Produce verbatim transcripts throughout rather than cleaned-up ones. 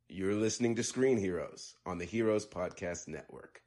You're listening to Screen Heroes on the Heroes Podcast Network.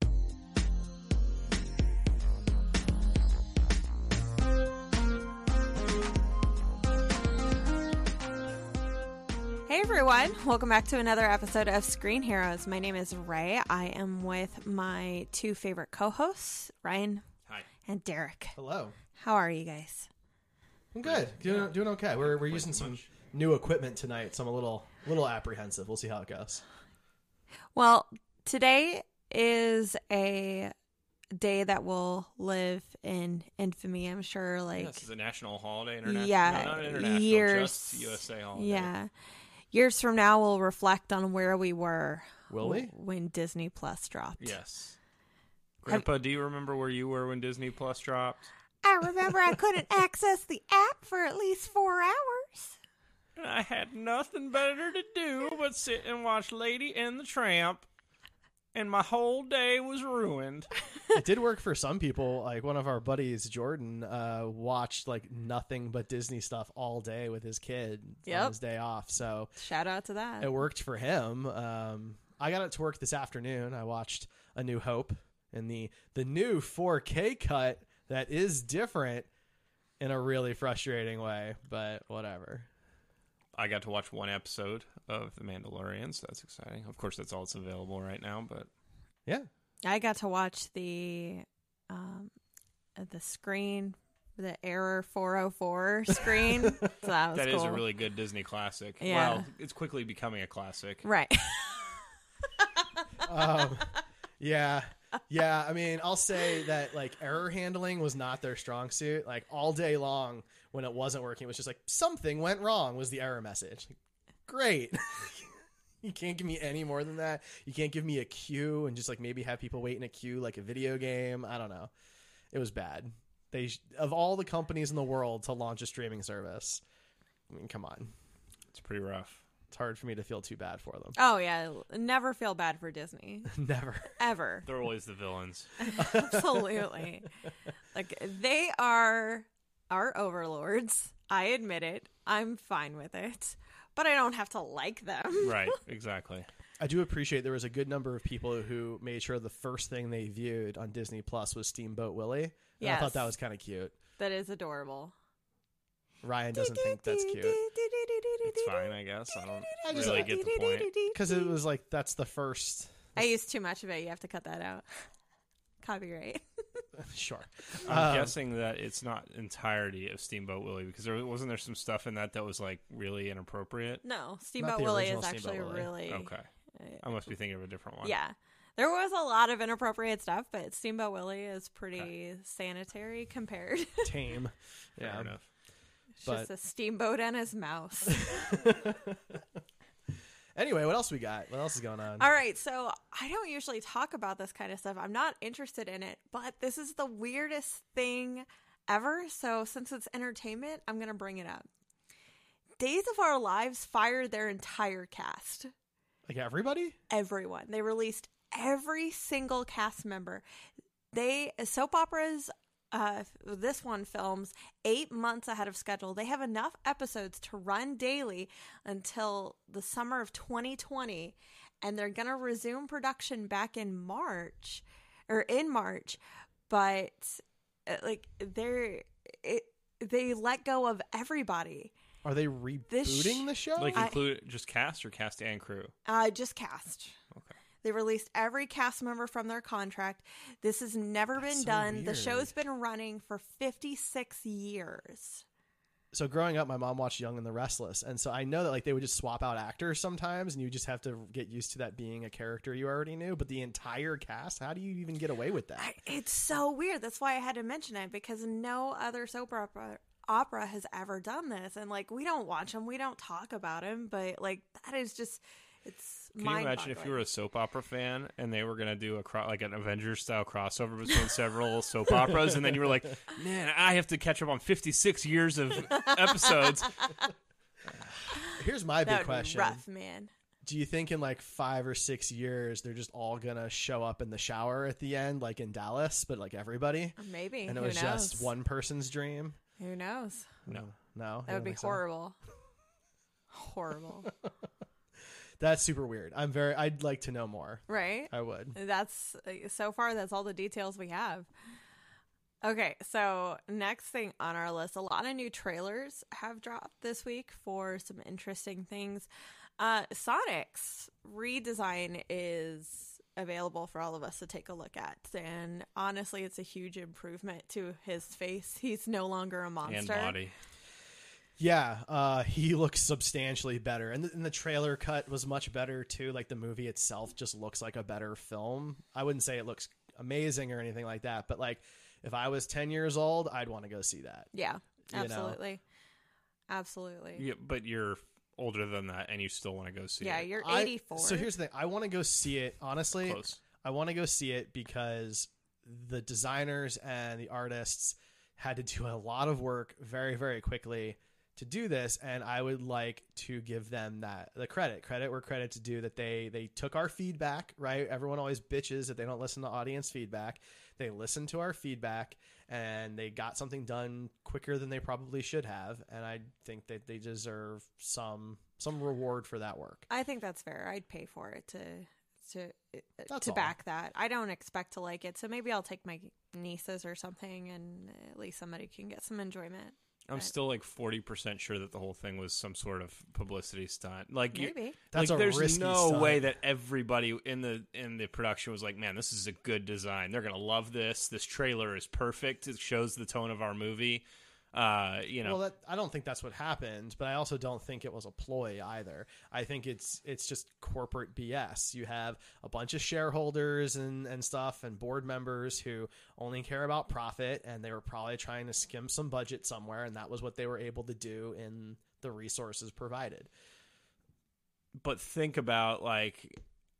Hey everyone, welcome back to another episode of Screen Heroes. My name is Ray. I am with my two favorite co-hosts, Ryan Hi. and Derek. Hello. How are you guys? I'm good. Doing, doing okay. We're we're using some new equipment tonight, so I'm a little little apprehensive. We'll see how it goes. Well, today is a day that will live in infamy, I'm sure. Like, yeah, this is a national holiday, international. yeah, no, not international, years, just U S A holiday. Yeah, years from now, we'll reflect on where we were. Will we? When Disney Plus dropped? Yes. Grandpa, Have, do you remember where you were when Disney Plus dropped? I remember I couldn't access the app for at least four hours. I had nothing better to do but sit and watch Lady and the Tramp, and my whole day was ruined. It did work for some people. Like one of our buddies, Jordan, uh, watched like nothing but Disney stuff all day with his kid yep. on his day off. So shout out to that. It worked for him. Um, I got it to work this afternoon. I watched A New Hope in the the new four K cut that is different in a really frustrating way, but whatever. I got to watch one episode of The Mandalorian, so that's exciting. Of course, that's all that's available right now, but yeah. I got to watch the um, the screen, the Error four oh four screen. So that was that cool. is a really good Disney classic. Yeah. Well, it's quickly becoming a classic. Right. um, yeah. Yeah, I mean, I'll say that like error handling was not their strong suit. Like all day long when it wasn't working, it was just like something went wrong was the error message. Like, great. You can't give me any more than that. You can't give me a queue and just like maybe have people wait in a queue like a video game. I don't know. It was bad. They of all the companies in the world to launch a streaming service. I mean, come on. It's pretty rough. It's hard for me to feel too bad for them. Oh, yeah. Never feel bad for Disney. Never. Ever. They're always the villains. Absolutely. Like, they are our overlords. I admit it. I'm fine with it. But I don't have to like them. Right. Exactly. I do appreciate there was a good number of people who made sure the first thing they viewed on Disney Plus was Steamboat Willie. Yeah, I thought that was kind of cute. That is adorable. Ryan doesn't think that's cute. It's fine, I guess. I don't I just really get the point. Because it was like, that's the first... I used too much of it. You have to cut that out. Copyright. Sure. I'm um, guessing that it's not entirety of Steamboat Willie, because there wasn't there some stuff in that that was like really inappropriate? No, Steamboat Willie is actually Steamboat Willie. really... Okay. I must be thinking of a different one. Yeah. There was a lot of inappropriate stuff, but Steamboat Willie is pretty okay. sanitary compared. Tame. Fair Yeah. enough. It's but... just a steamboat and his mouse. Anyway, what else we got? What else is going on? All right, so I don't usually talk about this kind of stuff. I'm not interested in it, but this is the weirdest thing ever. So since it's entertainment, I'm going to bring it up. Days of Our Lives fired their entire cast. Like everybody? Everyone. They released every single cast member. They, soap operas, uh, this one films eight months ahead of schedule. They have enough episodes to run daily until the summer of twenty twenty, and they're going to resume production back in March, or in March, but uh, like they're, it, they let go of everybody. Are they rebooting sh- the show? Like include I, just cast or cast and crew? Uh, just cast. Okay. They released every cast member from their contract. This has never That's been so done. weird. The show's been running for fifty-six years. So growing up, my mom watched Young and the Restless. And so I know that like they would just swap out actors sometimes and you just have to get used to that being a character you already knew. But the entire cast, how do you even get away with that? I, it's so weird. That's why I had to mention it, because no other soap opera opera has ever done this, and like we don't watch them, we don't talk about them, but like that is just, it's Can you imagine if you were a soap opera fan and they were going to do a cro- like an Avengers style crossover between several soap operas, and then you were like, man, I have to catch up on fifty-six years of episodes. Here's my that big question. Rough, man. Do you think in like five or six years they're just all gonna show up in the shower at the end, like in Dallas, but like everybody? Maybe. And it Who was knows? just one person's dream. Who knows? No, no, that would be horrible. So? Horrible. That's super weird. I'm very. I'd like to know more. Right? I would. That's so far, that's all the details we have. Okay, so next thing on our list, a lot of new trailers have dropped this week for some interesting things. Uh, Sonic's redesign is available for all of us to take a look at, and honestly, it's a huge improvement to his face. He's no longer a monster. And body. Yeah, uh, he looks substantially better, and the, and the trailer cut was much better too. Like the movie itself just looks like a better film. I wouldn't say it looks amazing or anything like that, but like if I was ten years old, I'd want to go see that. Yeah, You know? absolutely, absolutely. Yeah, but you're older than that, and you still want to go see Yeah, it. you're I- eighty-four. so here's the thing: I want to go see it. Honestly, Close. I want to go see it because the designers and the artists had to do a lot of work very, very quickly to do this, and I would like to give them that the credit, credit where credit's due. That they they took our feedback, right? Everyone always bitches that they don't listen to audience feedback. They listened to our feedback, and they got something done quicker than they probably should have. And I think that they deserve some some reward for that work. I think that's fair. I'd pay for it to to That's to all. back that. I don't expect to like it, so maybe I'll take my nieces or something, and at least somebody can get some enjoyment. I'm Right. still like forty percent sure that the whole thing was some sort of publicity stunt. Like you, Maybe. That's like a there's risky no stunt. way that everybody in the in the production was like, man, this is a good design. They're gonna love this. This trailer is perfect. It shows the tone of our movie. Uh, you know, Well, that, I don't think that's what happened, but I also don't think it was a ploy either. I think it's it's just corporate B S. You have a bunch of shareholders and, and stuff and board members who only care about profit, and they were probably trying to skim some budget somewhere, and that was what they were able to do in the resources provided. but think about like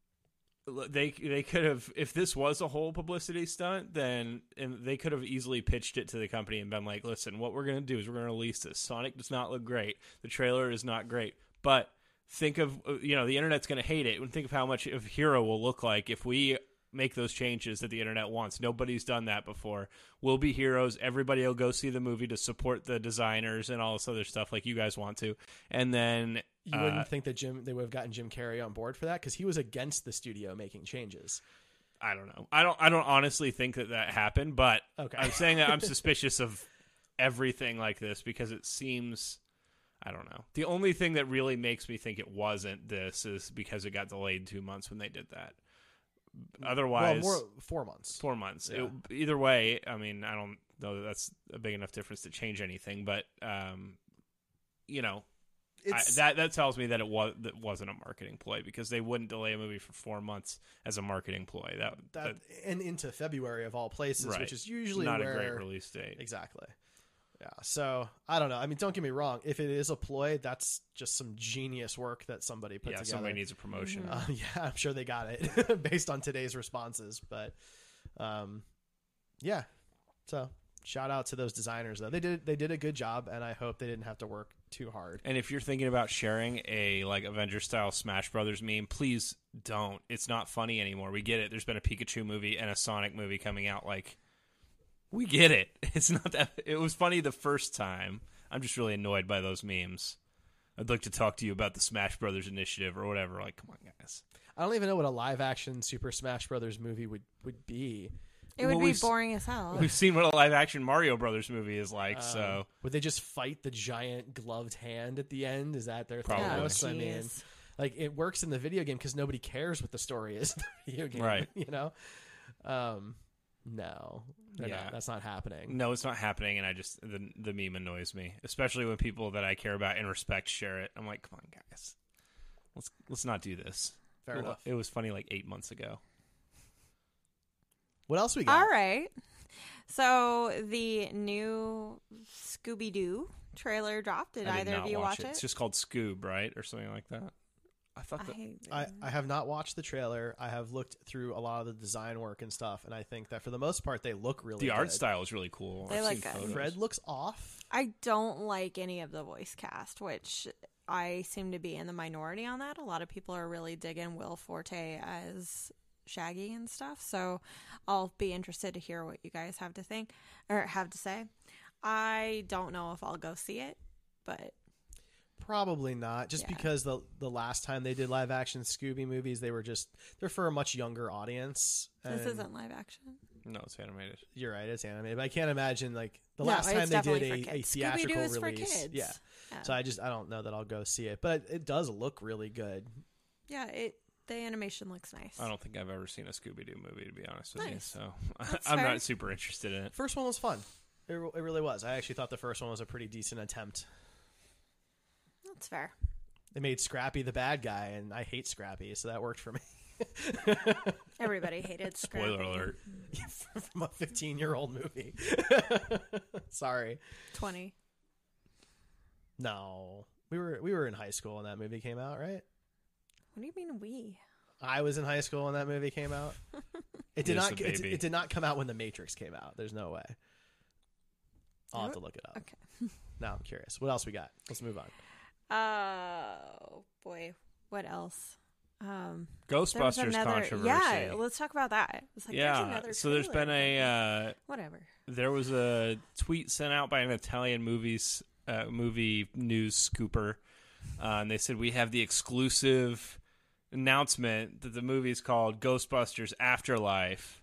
they they could have, if this was a whole publicity stunt, then and they could have easily pitched it to the company and been like, listen, what we're going to do is we're going to release this. Sonic does not look great. The trailer is not great. But think of, you know, the internet's going to hate it. And think of how much of Hero will look like if we make those changes that the internet wants. Nobody's done that before. We'll be heroes. Everybody will go see the movie to support the designers and all this other stuff like you guys want to. And then You uh, wouldn't think that Jim they would have gotten Jim Carrey on board for that because he was against the studio making changes. I don't know. I don't. I don't honestly think that that happened, but Okay. I'm saying that I'm suspicious of everything like this because it seems. I don't know. The only thing that really makes me think it wasn't this is because it got delayed two months when they did that. Otherwise, well, more four months. four months. Yeah. It, either way, I mean, I don't know that that's a big enough difference to change anything, but um, you know. I, It's, that that tells me that it was that wasn't a marketing ploy because they wouldn't delay a movie for four months as a marketing ploy. That, that, that and into February of all places, Right. which is usually not where, a great release date. Exactly. Yeah. So I don't know. I mean, don't get me wrong. If it is a ploy, that's just some genius work that somebody put Yeah, together. somebody needs a promotion. Uh, yeah, I'm sure they got it based on today's responses. But um, yeah. So shout out to those designers though. They did they did a good job, and I hope they didn't have to work too hard. And if you're thinking about sharing a like Avengers style Smash Brothers meme, please don't. It's not funny anymore. We get it. There's been a Pikachu movie and a Sonic movie coming out. Like, we get it. It's not that. It was funny the first time. I'm just really annoyed by those memes. I'd like to talk to you about the Smash Brothers initiative or whatever. Like, come on, guys. I don't even know what a live action Super Smash Brothers movie would, would be. It would Well, be we've- boring as hell. We've seen what a live action Mario Brothers movie is like, Uh, so would they just fight the giant gloved hand at the end? Is that their Probably. Thanos? Oh, I mean, jeez. like it works in the video game because nobody cares what the story is in the video game, Right. You know, um, no, they're Yeah. not. That's not happening. no, it's not happening. And I just the the meme annoys me, especially when people that I care about and respect share it. I'm like, come on, guys, let's let's not do this. Fair it, enough. It was funny like eight months ago. What else we got? All right. So the new Scooby Doo trailer dropped. Did, I did either not of you watch it. it? It's just called Scoob, right, or something like that. I thought that. I, I, I have not watched the trailer. I have looked through a lot of the design work and stuff, and I think that for the most part they look really the good. art style is really cool. They I've look seen good. photos. Fred looks off. I don't like any of the voice cast, which I seem to be in the minority on that. A lot of people are really digging Will Forte as Shaggy and stuff. So I'll be interested to hear what you guys have to think or have to say. I don't know if I'll go see it, but Probably not, just Yeah. because the the last time they did live action Scooby movies, they were just they're for a much younger audience. This and isn't live action. No, it's animated. You're right, it's animated, but I can't imagine like the No, last it's time they did definitely for a, a kids. theatrical Scooby-Doo is for release. kids. Yeah. Yeah. So I just I don't know that I'll go see it, but it does look really good. Yeah, it the animation looks nice. I don't think I've ever seen a Scooby Doo movie, to be honest with Nice. you. So That's I'm fair. not super interested in it. First one was fun. It, re- it really was. I actually thought the first one was a pretty decent attempt. That's fair. They made Scrappy the bad guy, and I hate Scrappy, so that worked for me. Everybody hated Scrappy. Spoiler alert. From a fifteen-year-old movie. Sorry. twenty. No. We were we were in high school when that movie came out, right? What do you mean we? I was in high school when that movie came out. It did He was not a it, baby. it did not come out when The Matrix came out. There's no way. I'll have to look it up. Okay. Now I'm curious. What else we got? Let's move on. Oh boy, what else? Um, there was Ghostbusters another- controversy. Yeah, let's talk about that. It's like, there's yeah. another So there's been trailer. a uh, whatever. there was a tweet sent out by an Italian movies uh, movie news scooper, uh, and they said we have the exclusive announcement that the movie is called Ghostbusters Afterlife,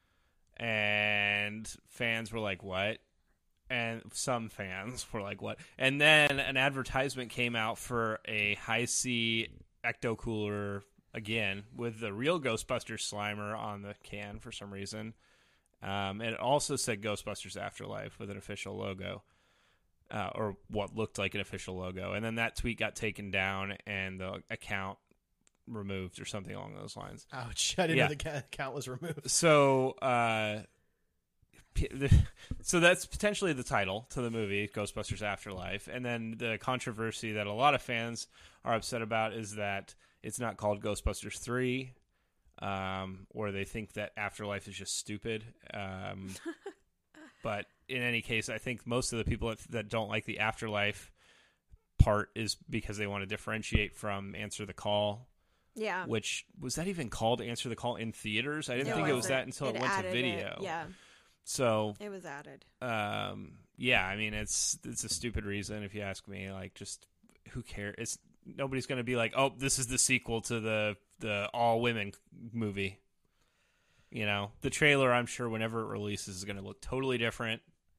and fans were like, "What?" And some fans were like, "What?" And then an advertisement came out for a high C ecto cooler again with the real Ghostbusters Slimer on the can for some reason. Um, and it also said Ghostbusters Afterlife with an official logo, uh, or what looked like an official logo. And then that tweet got taken down and the account removed or something along those lines. Ouch. I didn't Yeah. know the ca- account was removed. So, uh, p- so that's potentially the title to the movie, Ghostbusters Afterlife. And then the controversy that a lot of fans are upset about is that it's not called Ghostbusters three, um, or they think that Afterlife is just stupid. Um, but in any case, I think most of the people that, that don't like the Afterlife part is because they want to differentiate from Answer the Call. Yeah. Which, was that even called Answer the Call in theaters? I didn't It think it was wasn't. that until it, It went to added video. it. Yeah, So, it was added. um, yeah, I mean, it's it's a stupid reason if you ask me. Like, just who cares? It's nobody's going to be like, oh, this is the sequel to the the all women movie. You know, the trailer, I'm sure, whenever it releases, is going to look totally different.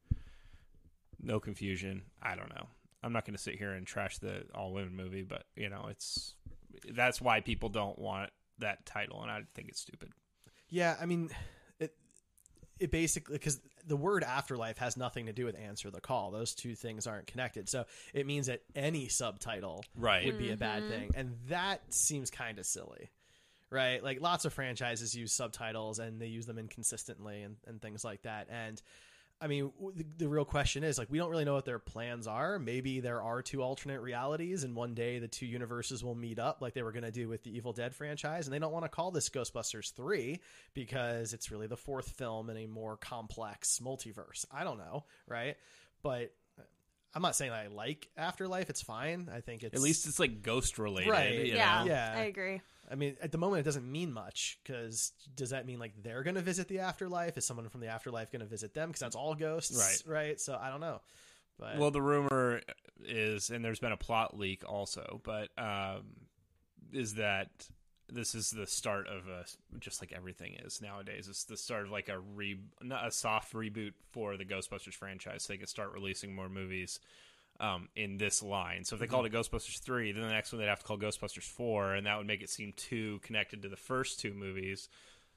No confusion. I don't know. I'm not going to sit here and trash the all women movie, but you know, it's that's why people don't want that title, and I think it's stupid. Yeah, I mean, it it basically, because the word afterlife has nothing to do with Answer the Call. Those two things aren't connected. So it means that any subtitle Right. would be a bad thing. And that seems kind of silly, right? Like lots of franchises use subtitles and they use them inconsistently and, and things like that. And I mean, w- the, the real question is, like, we don't really know what their plans are. Maybe there are two alternate realities, and one day the two universes will meet up like they were going to do with the Evil Dead franchise, and they don't want to call this Ghostbusters three because it's really the fourth film in a more complex multiverse. I don't know, right? But I'm not saying I like Afterlife. It's fine. I think it's... At least it's like ghost related. Right. You Yeah, know? Yeah. I agree. I mean, at the moment, it doesn't mean much, because does that mean like they're going to visit the afterlife? Is someone from the afterlife going to visit them? Because that's all ghosts, Right. Right. So I don't know. But Well, the rumor is, and there's been a plot leak also, but um, is that this is the start of a, just like everything is nowadays. It's the start of like a re, not a soft reboot for the Ghostbusters franchise, so they can start releasing more movies um, in this line. So if they called it Ghostbusters three, then the next one they'd have to call Ghostbusters four, and that would make it seem too connected to the first two movies.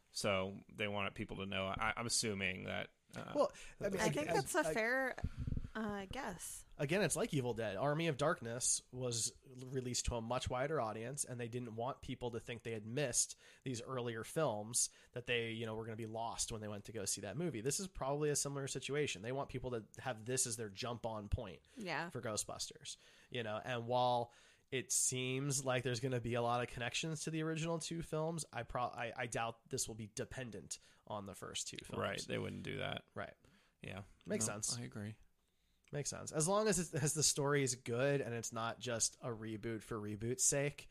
So they wanted people to know. I, I'm assuming that. Uh, well, I mean, I ag- think ag- that's a ag- fair uh, guess. Again, it's like Evil Dead. Army of Darkness was released to a much wider audience, and they didn't want people to think they had missed these earlier films, that they, you know, were going to be lost when they went to go see that movie. This is probably a similar situation. They want people to have this as their jump on point Yeah. for Ghostbusters, you know. And while it seems like there's going to be a lot of connections to the original two films, I pro I, I doubt this will be dependent on the first two films. right. They wouldn't do that. Right. Yeah. Makes No, sense. I agree. Makes sense. As long as it's, as the story is good and it's not just a reboot for reboot's sake,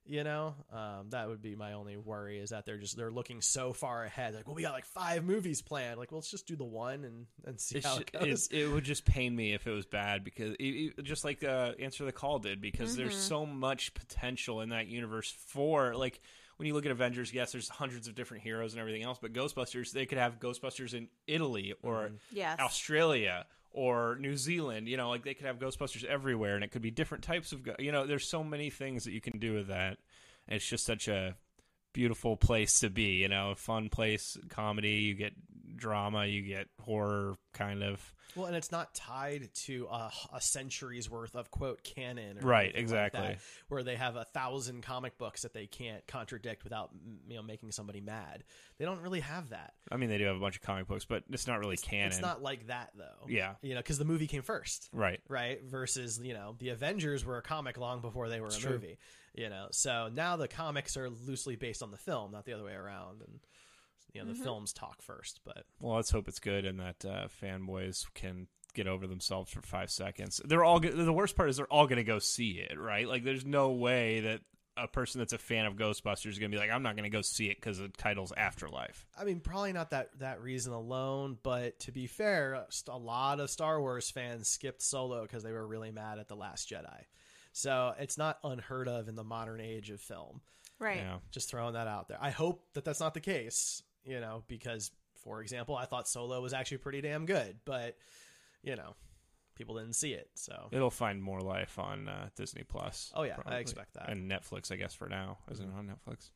You know, um, that would be my only worry, is that they're just they're looking so far ahead. Like, well, we got like five movies planned. Like, well, let's just do the one and, and see It's how ju- it goes. It, it would just pain me if it was bad, because it, it- just like uh, Answer the Call did, because there's so much potential in that universe for, like, when you look at Avengers, yes, there's hundreds of different heroes and everything else, but Ghostbusters, they could have Ghostbusters in Italy or Yes. Australia or New Zealand. You know, like they could have Ghostbusters everywhere, and it could be different types of, go- you know, there's so many things that you can do with that. And it's just such a beautiful place to be, you know, a fun place, comedy, you get drama, you get horror, kind of. Well, and it's not tied to a, a century's worth of, quote, canon. Or Right, anything exactly. Like that, where they have a thousand comic books that they can't contradict without, you know, making somebody mad. They don't really have that. I mean, they do have a bunch of comic books, but it's not really canon. It's not like that, though. Yeah. You know, because the movie came first. Right. Right? Versus, you know, the Avengers were a comic long before they were It's a true. movie. You know, so now the comics are loosely based on the film, not the other way around. And, you know, the films talk first. But Well, let's hope it's good and that uh, fanboys can get over themselves for five seconds. They're all go- the worst part is they're all going to go see it, right? Like, there's no way that a person that's a fan of Ghostbusters is going to be like, I'm not going to go see it because the title's Afterlife. I mean, probably not that, that reason alone, but to be fair, a lot of Star Wars fans skipped Solo because they were really mad at The Last Jedi. So it's not unheard of in the modern age of film. Right. Yeah. Just throwing that out there. I hope that that's not the case, you know, because, for example, I thought Solo was actually pretty damn good, but, you know, people didn't see it. So It'll find more life on uh, Disney Plus. Oh, yeah, I probably. expect that. And Netflix, I guess, for now. Isn't it on Netflix?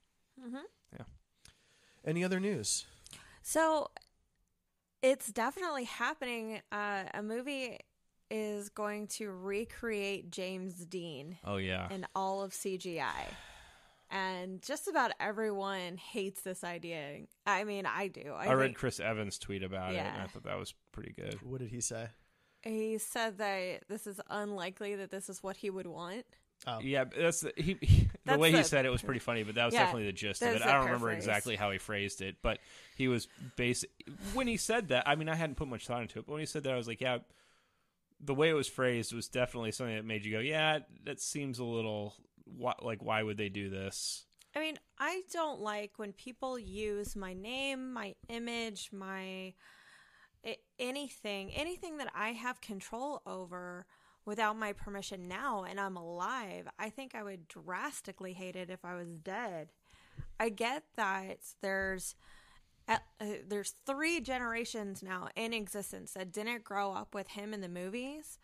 Any other news? So it's definitely happening. Uh, a movie is going to recreate James Dean Oh, yeah. in all of C G I. And just about everyone hates this idea. I mean, I do. I, I read think- Chris Evans' tweet about it, and Yeah. I thought that was pretty good. What did he say? He said that this is unlikely that this is what he would want. Oh, Yeah, but that's the, he, he the That's way he the- said it was pretty funny, but that was Yeah, definitely the gist of that's it. the I don't remember paraphrase. exactly how he phrased it, but he was basic when he said that. I mean, I hadn't put much thought into it, but when he said that, I was like, yeah, the way it was phrased was definitely something that made you go, yeah, that seems a little why, like, why would they do this? I mean, I don't like when people use my name, my image, my a- anything, anything that I have control over without my permission now and I'm alive. I think I would drastically hate it if I was dead. I get that there's uh, uh, there's three generations now in existence that didn't grow up with him in the movies,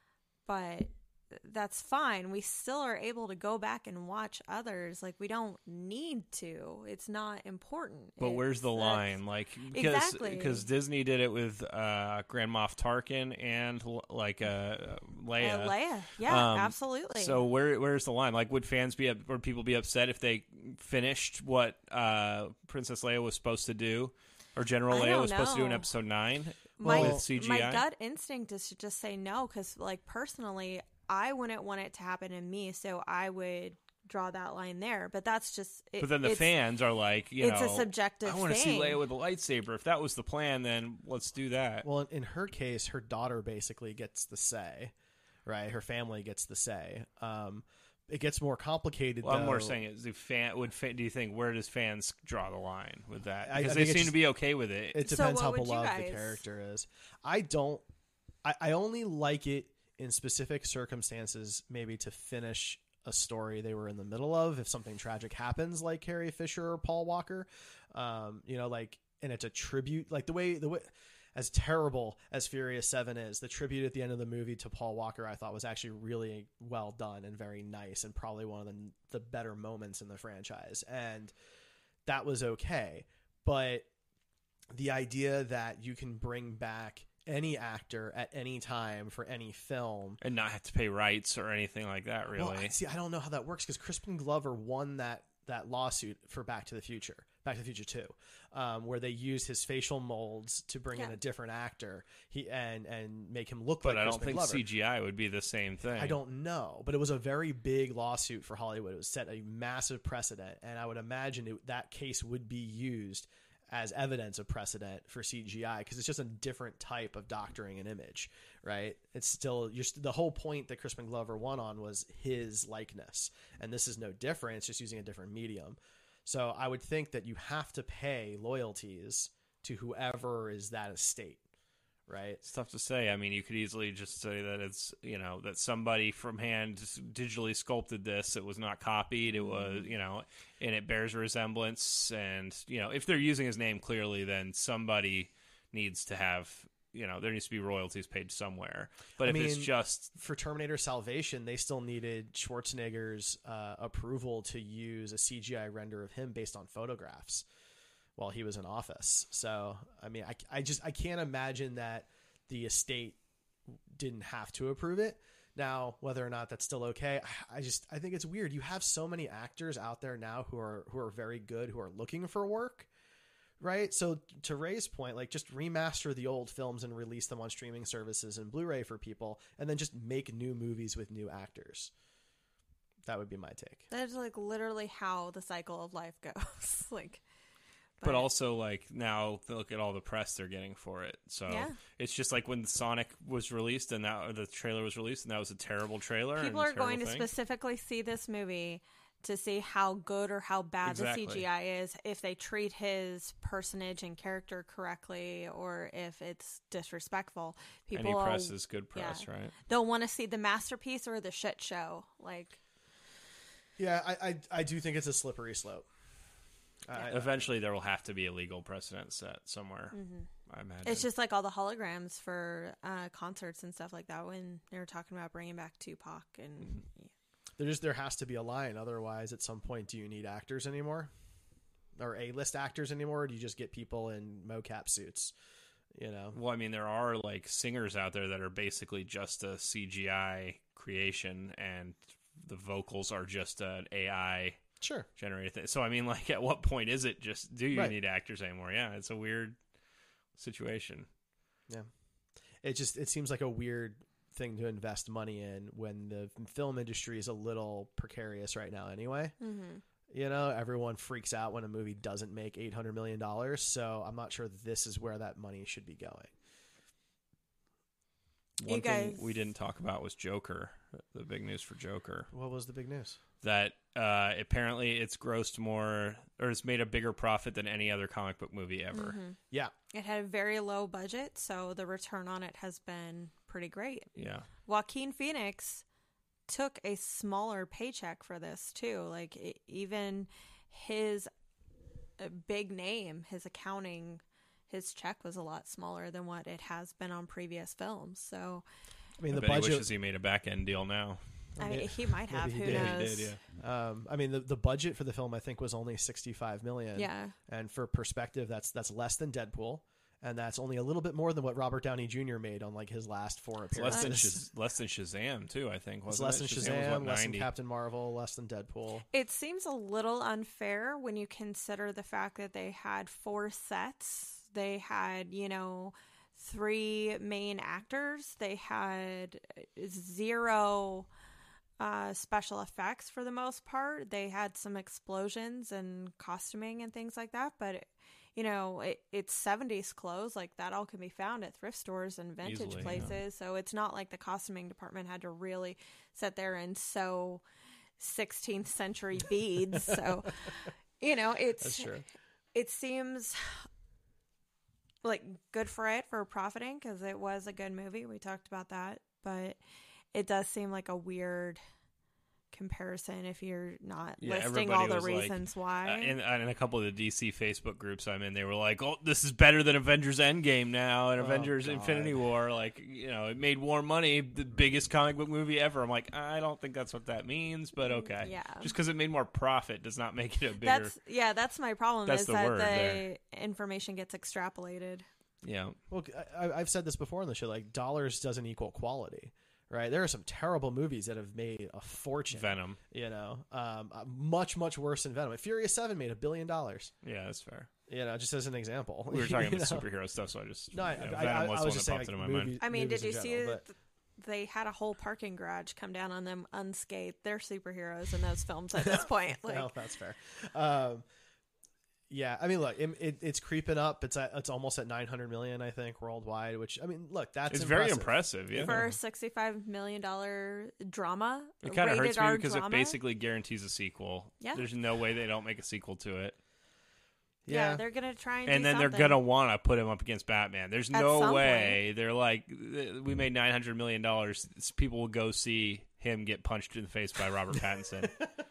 but that's fine. We still are able to go back and watch others. Like, we don't need to. It's not important. But where's It's- the that's- line? Like, because Exactly. because Disney did it with uh, Grand Moff Tarkin and l- like uh, Leia. Uh, Leia. Yeah, Um, absolutely. So where where's the line? Like, would fans be up, would people be upset if they finished what uh, Princess Leia was supposed to do, or General I Leia don't was supposed to do in know. Episode Nine my, with C G I? my gut instinct is to just say no, because, like, personally, I wouldn't want it to happen to me, so I would draw that line there. But that's just. It, But then the it's, fans are like, you it's know, a subjective I want to see thing. Leia with a lightsaber. If that was the plan, then let's do that. Well, in her case, her daughter basically gets the say, right? Her family gets the say. Um, it gets more complicated. Well, I'm more though. saying, is the fan would fa- do you think where does fans draw the line with that? I- I Because think they it seem just- to be okay with it. It So depends what how would you beloved the guys- character is. I don't. I, I only like it in specific circumstances, maybe to finish a story they were in the middle of. If something tragic happens, like Carrie Fisher or Paul Walker, um, you know, like, and it's a tribute, like the way the way. As terrible as Furious seven is, the tribute at the end of the movie to Paul Walker, I thought, was actually really well done and very nice, and probably one of the, the better moments in the franchise. And that was okay. But the idea that you can bring back any actor at any time for any film. And not have to pay rights or anything like that, really. Well, I- see, I don't know how that works because Crispin Glover won that that lawsuit for Back to the Future, Back to the Future two, um, where they used his facial molds to bring in Yeah. a different actor, he and and make him look but like I don't Crispin think Glover. C G I would be the same thing. I don't know, but it was a very big lawsuit for Hollywood. It was set a massive precedent, and I would imagine it, that case would be used as evidence of precedent for C G I, because it's just a different type of doctoring an image, right? It's still you're, st- the whole point that Crispin Glover won on was his likeness, and this is no different. It's just using a different medium. So I would think that you have to pay loyalties to whoever is that estate, right? It's tough to say. I mean, you could easily just say that it's, you know, that somebody from hand digitally sculpted this. It was not copied. It was, you know, and it bears a resemblance. And, you know, if they're using his name clearly, then somebody needs to have, you know, there needs to be royalties paid somewhere. But I if mean, it's just for Terminator Salvation, they still needed Schwarzenegger's uh, approval to use a C G I render of him based on photographs while he was in office. So, I mean, I, I just I can't imagine that the estate didn't have to approve it. Now, whether or not that's still okay, I just I think it's weird. You have so many actors out there now who are who are very good, who are looking for work. Right. So to Ray's point, like just remaster the old films and release them on streaming services and Blu-ray for people, and then just make new movies with new actors. That would be my take. That's like literally how the cycle of life goes. like, But also, like, now look at all the press they're getting for it. So Yeah. it's just like when Sonic was released and that or the trailer was released and that was a terrible trailer. people and are a terrible going to thing. specifically see this movie to see how good or how bad Exactly. the C G I is, if they treat his personage and character correctly, or if it's disrespectful. People Any press will- is good press, yeah. right? They'll want to see the masterpiece or the shit show. Like, Yeah, I I, I do think it's a slippery slope. I, Eventually, there will have to be a legal precedent set somewhere. I imagine it's just like all the holograms for uh, concerts and stuff like that when they were talking about bringing back Tupac. And yeah. there just there has to be a line. Otherwise, at some point, do you need actors anymore, or A-list actors anymore? Or do you just get people in mocap suits? You know. Well, I mean, there are like singers out there that are basically just a C G I creation, and the vocals are just an A I Sure. generated thing. So, I mean, like, at what point is it just do you Right. need actors anymore? Yeah, it's a weird situation. Yeah. It just it seems like a weird thing to invest money in when the film industry is a little precarious right now anyway. Mm-hmm. You know, everyone freaks out when a movie doesn't make eight hundred million dollars, so I'm not sure this is where that money should be going. One You thing guys- we didn't talk about was Joker, the big news for Joker. What was the big news? That uh, apparently it's grossed more, or it's made a bigger profit than any other comic book movie ever. Mm-hmm. Yeah. It had a very low budget, so the return on it has been pretty great. Yeah. Joaquin Phoenix took a smaller paycheck for this too. Like it, even his uh, big name, his accounting, his check was a lot smaller than what it has been on previous films. So I mean, I the bet he budget wishes he made a back end deal now. I Maybe- mean, he might have. maybe Who he did. knows? He did, yeah. um I mean, the the budget for the film I think was only sixty-five million. Yeah. And for perspective, that's that's less than Deadpool. And that's only a little bit more than what Robert Downey Junior made on like his last four It's less appearances. than Shaz- less than Shazam too. I think It's wasn't less than it? was, Shazam, what, less than ninety? Captain Marvel, less than Deadpool. It seems a little unfair when you consider the fact that they had four sets. They had, you know, three main actors. They had zero uh, special effects for the most part. They had some explosions and costuming and things like that. But, it, you know, it, it's seventies clothes. Like, that all can be found at thrift stores and vintage Easily, places. yeah. So it's not like the costuming department had to really sit there and sew sixteenth century beads. So, you know, it's That's true. it seems like good for it for profiting because it was a good movie. We talked about that, but it does seem like a weird comparison if you're not Yeah, listing everybody all the was like- reasons why. Uh, in, in a couple of the D C Facebook groups I'm in, they were like, "Oh, this is better than Avengers Endgame now, and Oh, Avengers God. Infinity War. Like, you know, it made more money, the biggest comic book movie ever." I'm like, I don't think that's what that means, but okay. Yeah. Just because it made more profit does not make it a bigger. that's yeah, that's my problem. That's is the that word the there. information gets extrapolated. Yeah. Well, I, I've said this before on the show. Like, dollars doesn't equal quality, right? There are some terrible movies that have made a fortune. Venom. You know, um, uh, much much worse than Venom. Furious Seven made a billion dollars. Yeah, that's fair. You know, just as an example. We were talking You about know? superhero stuff, so I just No, I, you know, I, Venom I, was I the was one just that saying, popped like, into my mind. movie- I mean, movies did you in see general, that but- they had a whole parking garage come down on them unscathed? They're superheroes in those films at this point. Like, Well, that's fair. Um, Yeah, I mean, look, it, it, it's creeping up. It's at, it's almost at nine hundred million, I think, worldwide. Which I mean, look, that's It's impressive. very impressive. Yeah, For a sixty-five million dollars drama. it kind of hurts rated me R because drama. it basically guarantees a sequel. Yeah. There's no way they don't make a sequel to it. Yeah, Yeah, they're going to try and And do then they're something. gonna want to put him up against Batman. There's At no some way they're like, we made nine hundred million dollars. People will go see him get punched in the face by Robert Pattinson,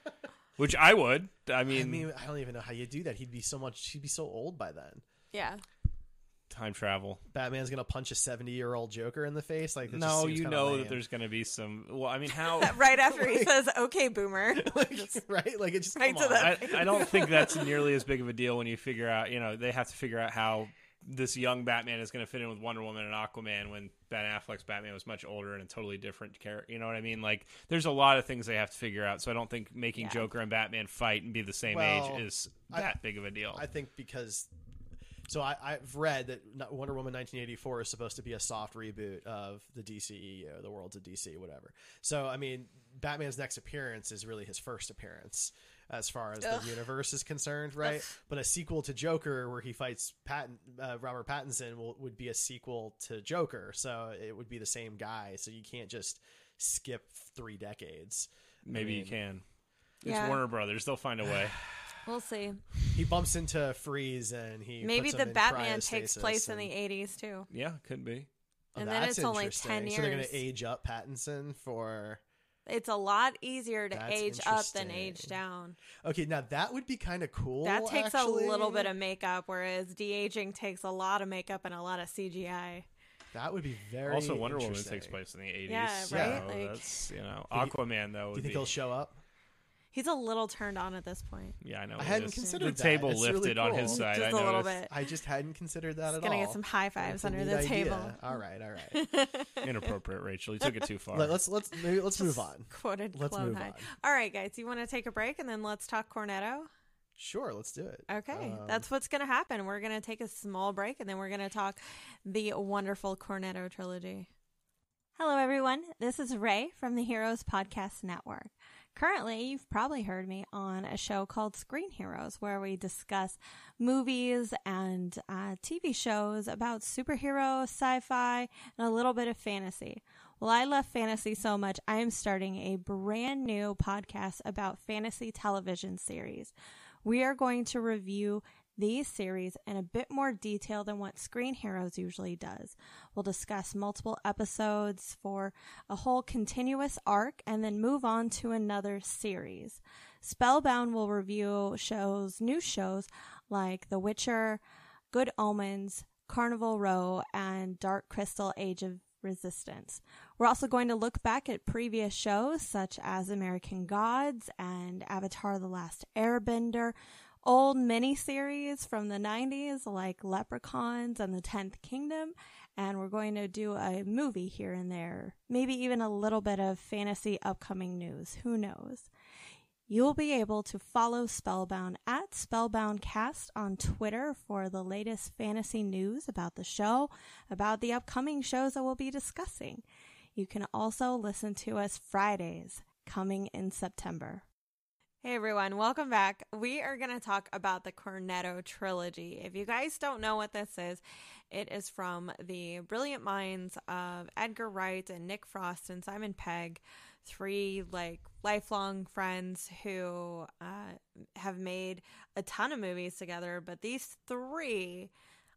which I would. I mean, I mean, I don't even know how you do that. He'd be so much. He'd be so old by then. Yeah. time travel. Batman's gonna punch a seventy-year-old Joker in the face. Like, that just No, seems you kinda know lame. that there's gonna be some. Well, I mean, how? Right after he says, "Okay, boomer." like, right? Like, it just Right come to on. the- I, I don't think that's nearly as big of a deal when you figure out, you know, they have to figure out how this young Batman is going to fit in with Wonder Woman and Aquaman when Ben Affleck's Batman was much older and a totally different character. You know what I mean? Like, there's a lot of things they have to figure out. So I don't think making Yeah. Joker and Batman fight and be the same Well, age is I- that big of a deal. I think because. So I, I've read that Wonder Woman nineteen eighty-four is supposed to be a soft reboot of the D C E U, the worlds of D C, whatever. So, I mean, Batman's next appearance is really his first appearance as far as Ugh. the universe is concerned, right? Ugh. But a sequel to Joker where he fights Patton, uh, Robert Pattinson will, would be a sequel to Joker. So it would be the same guy. So you can't just skip three decades. Maybe I you mean, can. It's Yeah. Warner Brothers. They'll find a way. We'll see. He bumps into Freeze and he Maybe puts the him in Batman takes cryostasis place in and- the eighties too. Yeah, could be. Oh, and then that's it's only interesting. ten So they're going years. to age up Pattinson for. It's a lot easier to That's age up than age interesting. down. Okay, now that would be kind of cool. That takes actually. a little bit of makeup, whereas de-aging takes a lot of makeup and a lot of C G I. That would be very. Also, Wonder Woman interesting. takes place in the eighties. Yeah, so right? Like- that's, you know, Do you- Aquaman, though. Do Would you think be, he'll show up? He's a little turned on at this point. Yeah, I know. I it hadn't is. considered the that. table It's really lifted on his cool. side. Just I a little noticed. bit. I just hadn't considered that He's at gonna all. get some high That's fives a under neat the idea. table. All right, all right. Inappropriate, Rachel. You took it too far. Let, let's let's maybe let's move on. Quoted Let's Clone move High. on. All right, guys, you want to take a break and then let's talk Cornetto? Sure, let's do it. Okay, Um, that's what's going to happen. We're going to take a small break and then we're going to talk the wonderful Cornetto trilogy. Hello, everyone. This is Ray from the Heroes Podcast Network. Currently, you've probably heard me on a show called Screen Heroes, where we discuss movies and uh, T V shows about superhero, sci-fi, and a little bit of fantasy. Well, I love fantasy so much, I am starting a brand new podcast about fantasy television series. We are going to review these series in a bit more detail than what Screen Heroes usually does. We'll discuss multiple episodes for a whole continuous arc and then move on to another series. Spellbound will review shows, new shows like The Witcher, Good Omens, Carnival Row, and Dark Crystal Age of Resistance. We're also going to look back at previous shows such as American Gods and Avatar: The Last Airbender, old miniseries from the nineties like Leprechauns and the Tenth Kingdom, and we're going to do a movie here and there, maybe even a little bit of fantasy upcoming news, who knows. You'll be able to follow Spellbound at SpellboundCast on Twitter for the latest fantasy news about the show, about the upcoming shows that we'll be discussing. You can also listen to us Fridays, coming in September. Hey everyone, welcome back. We are going to talk about the Cornetto trilogy. If you guys don't know what this is, it is from the brilliant minds of Edgar Wright and Nick Frost and Simon Pegg, three like lifelong friends who uh, have made a ton of movies together, but these three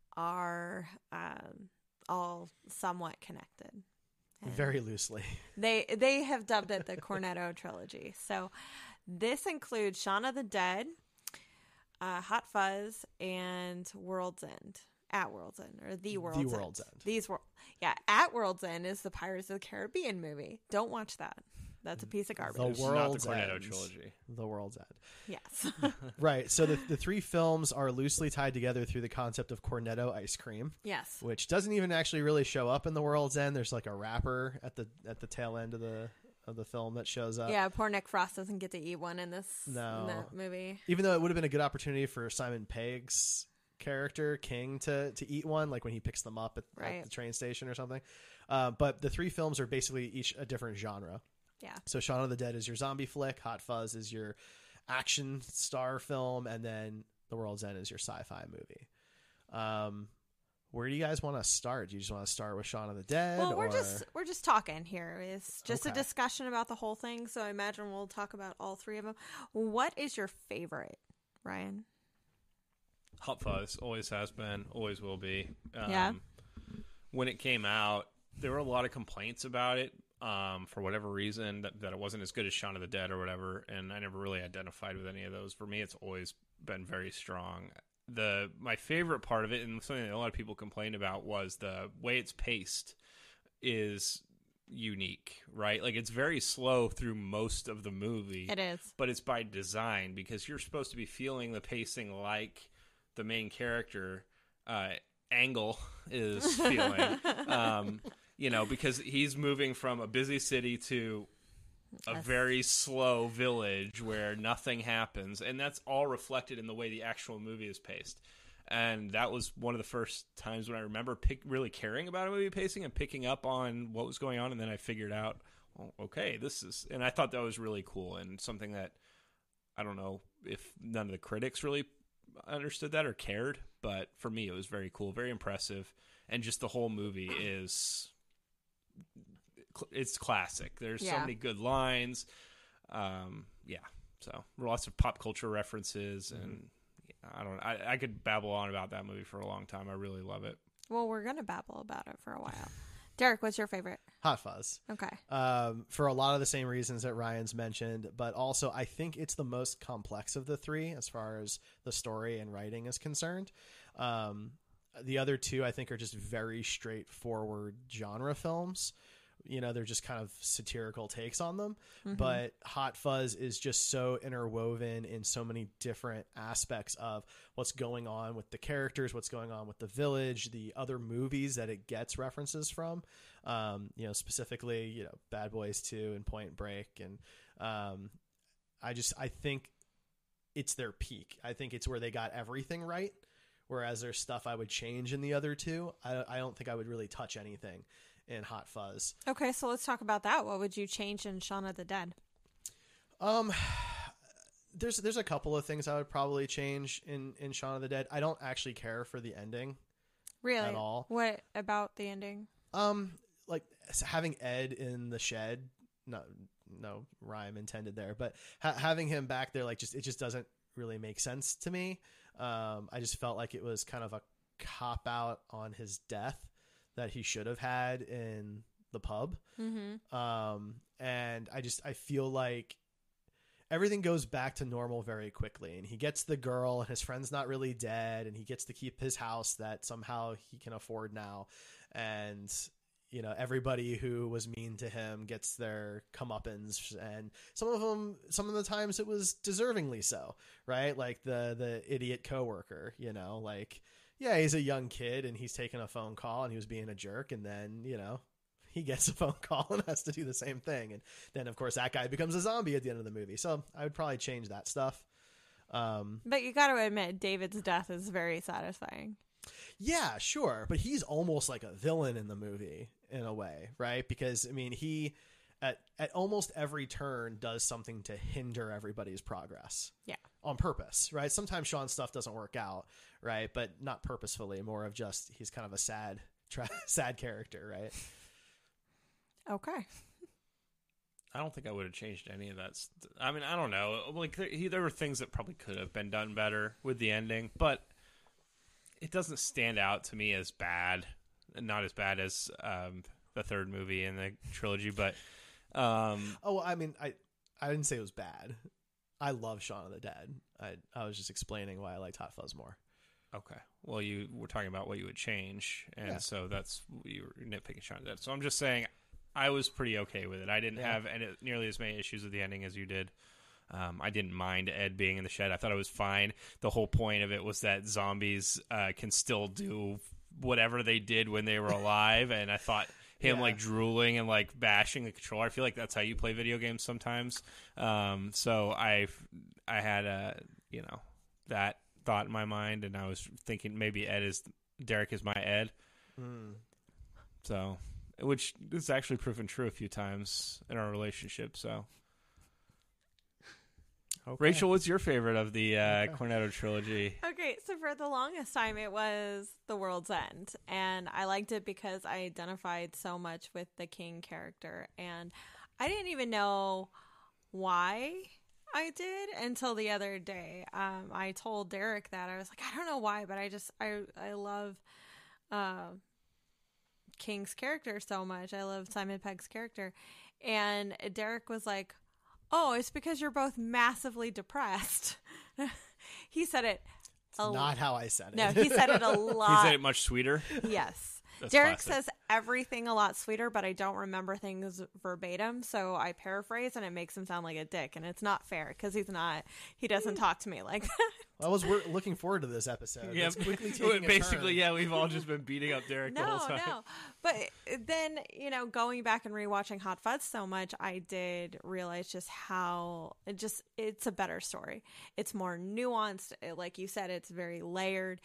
are um, all somewhat connected. And very loosely. They they have dubbed it the Cornetto trilogy. So this includes Shaun of the Dead, uh, Hot Fuzz, and World's End. At World's End, or The World's End. World's End. These were, yeah, At World's End is the Pirates of the Caribbean movie. Don't watch that. That's a piece of garbage. The It's not World's the Cornetto End. trilogy. The World's End. Yes. Right. So the the three films are loosely tied together through the concept of Cornetto ice cream, Yes. which doesn't even actually really show up in The World's End. There's like a wrapper at the at the tail end of the of the film that shows up. Yeah, poor Nick Frost doesn't get to eat one in this No. in that movie. Even though it would have been a good opportunity for Simon Pegg's character King to to eat one, like when he picks them up at, Right. at the train station or something. Uh, but the three films are basically each a different genre. Yeah. So Shaun of the Dead is your zombie flick. Hot Fuzz is your action star film, and then The World's End is your sci-fi movie. Um, where do you guys want to start? Do you just want to start with Shaun of the Dead? Well, we're or... just we're just talking here. It's just Okay. a discussion about the whole thing. So I imagine we'll talk about all three of them. What is your favorite, Ryan? Hot Fuzz always has been, always will be. Um, Yeah. When it came out, there were a lot of complaints about it um, for whatever reason, that, that it wasn't as good as Shaun of the Dead or whatever, and I never really identified with any of those. For me, it's always been very strong. The my favorite part of it, and something that a lot of people complained about, was the way it's paced is unique, right? Like, it's very slow through most of the movie. It is. But it's by design, because you're supposed to be feeling the pacing like the main character, uh, Angle, is feeling. um, you know, because he's moving from a busy city to a Yes. very slow village where nothing happens, and that's all reflected in the way the actual movie is paced. And that was one of the first times when I remember pick, really caring about a movie pacing and picking up on what was going on, and then I figured out, well, okay, this is... And I thought that was really cool, and something that, I don't know if none of the critics really understood that or cared, but for me it was very cool, very impressive, and just the whole movie is... It's classic. There's so Yeah. many good lines. Um, yeah. So lots of pop culture references, and yeah, I don't. I, I could babble on about that movie for a long time. I really love it. Well, we're gonna babble about it for a while. Derek, what's your favorite? Hot Fuzz. Okay. Um, for a lot of the same reasons that Ryan's mentioned, but also I think it's the most complex of the three as far as the story and writing is concerned. Um, the other two, I think, are just very straightforward genre films. You know, they're just kind of satirical takes on them. Mm-hmm. But Hot Fuzz is just so interwoven in so many different aspects of what's going on with the characters, what's going on with the village, the other movies that it gets references from. Um, you know, specifically, you know, Bad Boys two and Point Break. And um, I just, I think it's their peak. I think it's where they got everything right. Whereas there's stuff I would change in the other two. I, I don't think I would really touch anything in Hot Fuzz. Okay, so let's talk about that. What would you change in Shaun of the Dead? Um, there's there's a couple of things I would probably change in in Shaun of the Dead. I don't actually care for the ending Really? at all. What about the ending? Um, like having Ed in the shed. No, no rhyme intended there, but ha- having him back there, like, just it just doesn't really make sense to me. Um, I just felt like it was kind of a cop out on his death that he should have had in the pub. Mm-hmm. Um, and I just, I feel like everything goes back to normal very quickly, and he gets the girl, and his friend's not really dead, and he gets to keep his house that somehow he can afford now. And, you know, everybody who was mean to him gets their comeuppance, and some of them, some of the times it was deservingly so, right? Like the, the idiot coworker, you know, like, yeah, he's a young kid and he's taking a phone call and he was being a jerk, and then, you know, he gets a phone call and has to do the same thing. And then, of course, that guy becomes a zombie at the end of the movie. So I would probably change that stuff. Um, But you got to admit, David's death is very satisfying. yeah, sure. But he's almost like a villain in the movie in a way, right? Because, I mean, he at, at almost every turn does something to hinder everybody's progress. Yeah. On purpose, right? Sometimes Sean's stuff doesn't work out, right? But not purposefully, more of just he's kind of a sad, tra- sad character, right? Okay. I don't think I would have changed any of that. St- I mean, I don't know. Like, there, he, there were things that probably could have been done better with the ending, but it doesn't stand out to me as bad. Not as bad as um, the third movie in the trilogy, but um, Oh, I mean, I I didn't say it was bad. I love Shaun of the Dead. I I was just explaining why I liked Hot Fuzz more. okay. Well, you were talking about what you would change, and Yeah. so that's you were nitpicking Shaun of the Dead. So I'm just saying, I was pretty okay with it. I didn't Yeah. have any, nearly as many issues with the ending as you did. Um, I didn't mind Ed being in the shed. I thought it was fine. The whole point of it was that zombies uh, can still do whatever they did when they were alive, and I thought him Yeah. like drooling and like bashing the controller, I feel like that's how you play video games sometimes. Um, so I I had a you know that thought in my mind, and I was thinking maybe Ed is Derek is my Ed. Mm. So, which is actually proven true a few times in our relationship. So, Okay. Rachel, what's your favorite of the uh, Cornetto trilogy? Okay, so for the longest time, it was The World's End. And I liked it because I identified so much with the King character. And I didn't even know why I did until the other day. Um, I told Derek that. I was like, I don't know why, but I just, I, I love uh, King's character so much. I love Simon Pegg's character. And Derek was like, oh, it's because you're both massively depressed. He said it. It's not how I said it. No, he said it a lot. He said it much sweeter. Yes. That's Derek classic. says everything a lot sweeter, but I don't remember things verbatim, so I paraphrase and it makes him sound like a dick, and it's not fair because he's not. He doesn't talk to me like that. I was wor- looking forward to this episode. Yeah, It's quickly taking a basically, turn. yeah, we've all just been beating up Derek the No, whole time. no. But then, you know, going back and rewatching Hot Fuzz so much, I did realize just how it just it's a better story. It's more nuanced. It- like you said, it's very layered,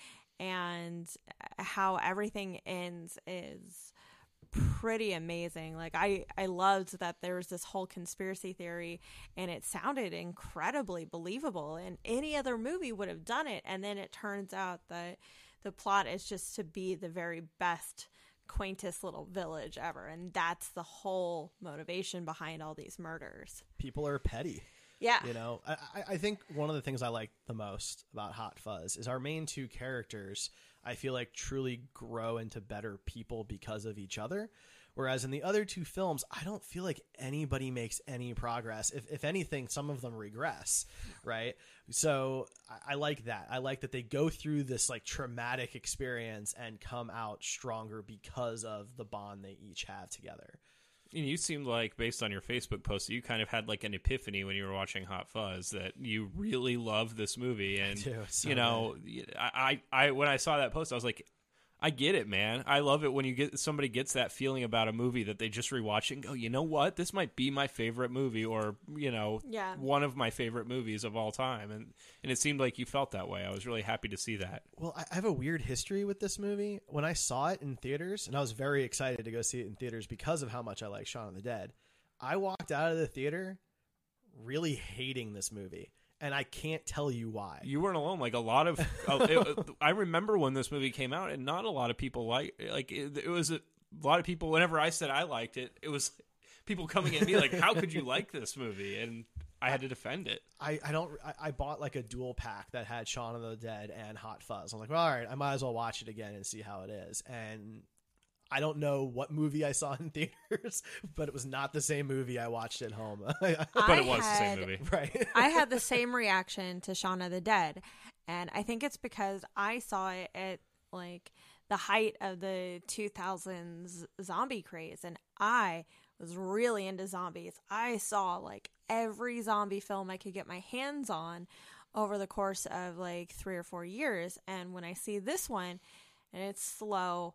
and how everything ends is pretty amazing. Like I, I loved that there was this whole conspiracy theory and it sounded incredibly believable, and any other movie would have done it. And then it turns out that the plot is just to be the very best, quaintest little village ever. And that's the whole motivation behind all these murders. People are petty. Yeah. You know, I, I- I think one of the things I like the most about Hot Fuzz is our main two characters, I feel like, truly grow into better people because of each other. Whereas in the other two films, I don't feel like anybody makes any progress. If, if anything, some of them regress, right? So I, I like that. I like that they go through this like traumatic experience and come out stronger because of the bond they each have together. And you seemed like, based on your Facebook post, you kind of had like an epiphany when you were watching Hot Fuzz that you really love this movie. And do. It's so you know, I, I, I, when I saw that post, I was like, I get it, man. I love it when you get somebody gets that feeling about a movie that they just rewatch and go, you know what, this might be my favorite movie, or you know, Yeah. one of my favorite movies of all time. And and it seemed like you felt that way. I was really happy to see that. Well, I I have a weird history with this movie. When I saw it in theaters, and I was very excited to go see it in theaters because of how much I like Shaun of the Dead, I walked out of the theater really hating this movie. And I can't tell you why. You weren't alone. Like a lot of, uh, it, I remember when this movie came out, and not a lot of people like. Like it, it was a, a lot of people. Whenever I said I liked it, it was people coming at me like, "How could you like this movie?" And I had to defend it. I, I don't. I, I bought like a dual pack that had Shaun of the Dead and Hot Fuzz. I'm like, well, all right, I might as well watch it again and see how it is. And I don't know what movie I saw in theaters, but it was not the same movie I watched at home. But I it was the had- same movie. Right. I had the same reaction to Shaun of the Dead, and I think it's because I saw it at like the height of the two thousands zombie craze, and I was really into zombies. I saw like every zombie film I could get my hands on over the course of like three or four years, and when I see this one, and it's slow,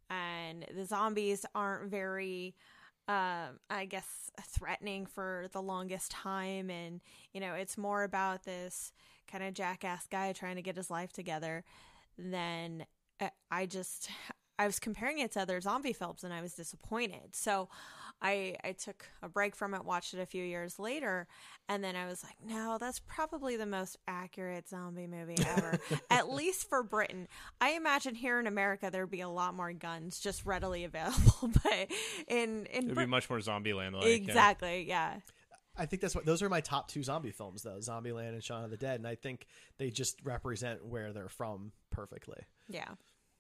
and the zombies aren't very um, I guess threatening for the longest time, and you know, it's more about this kind of jackass guy trying to get his life together. Then uh, I just I was comparing it to other zombie films, and I was disappointed. So I I took a break from it, watched it a few years later, and then I was like, no, that's probably the most accurate zombie movie ever, at least for Britain. I imagine here in America there'd be a lot more guns just readily available, but in in It'd Brit- be much more Zombieland like. exactly, yeah. I think that's what those are my top two zombie films, though, Zombieland and Shaun of the Dead, and I think they just represent where they're from perfectly. Yeah.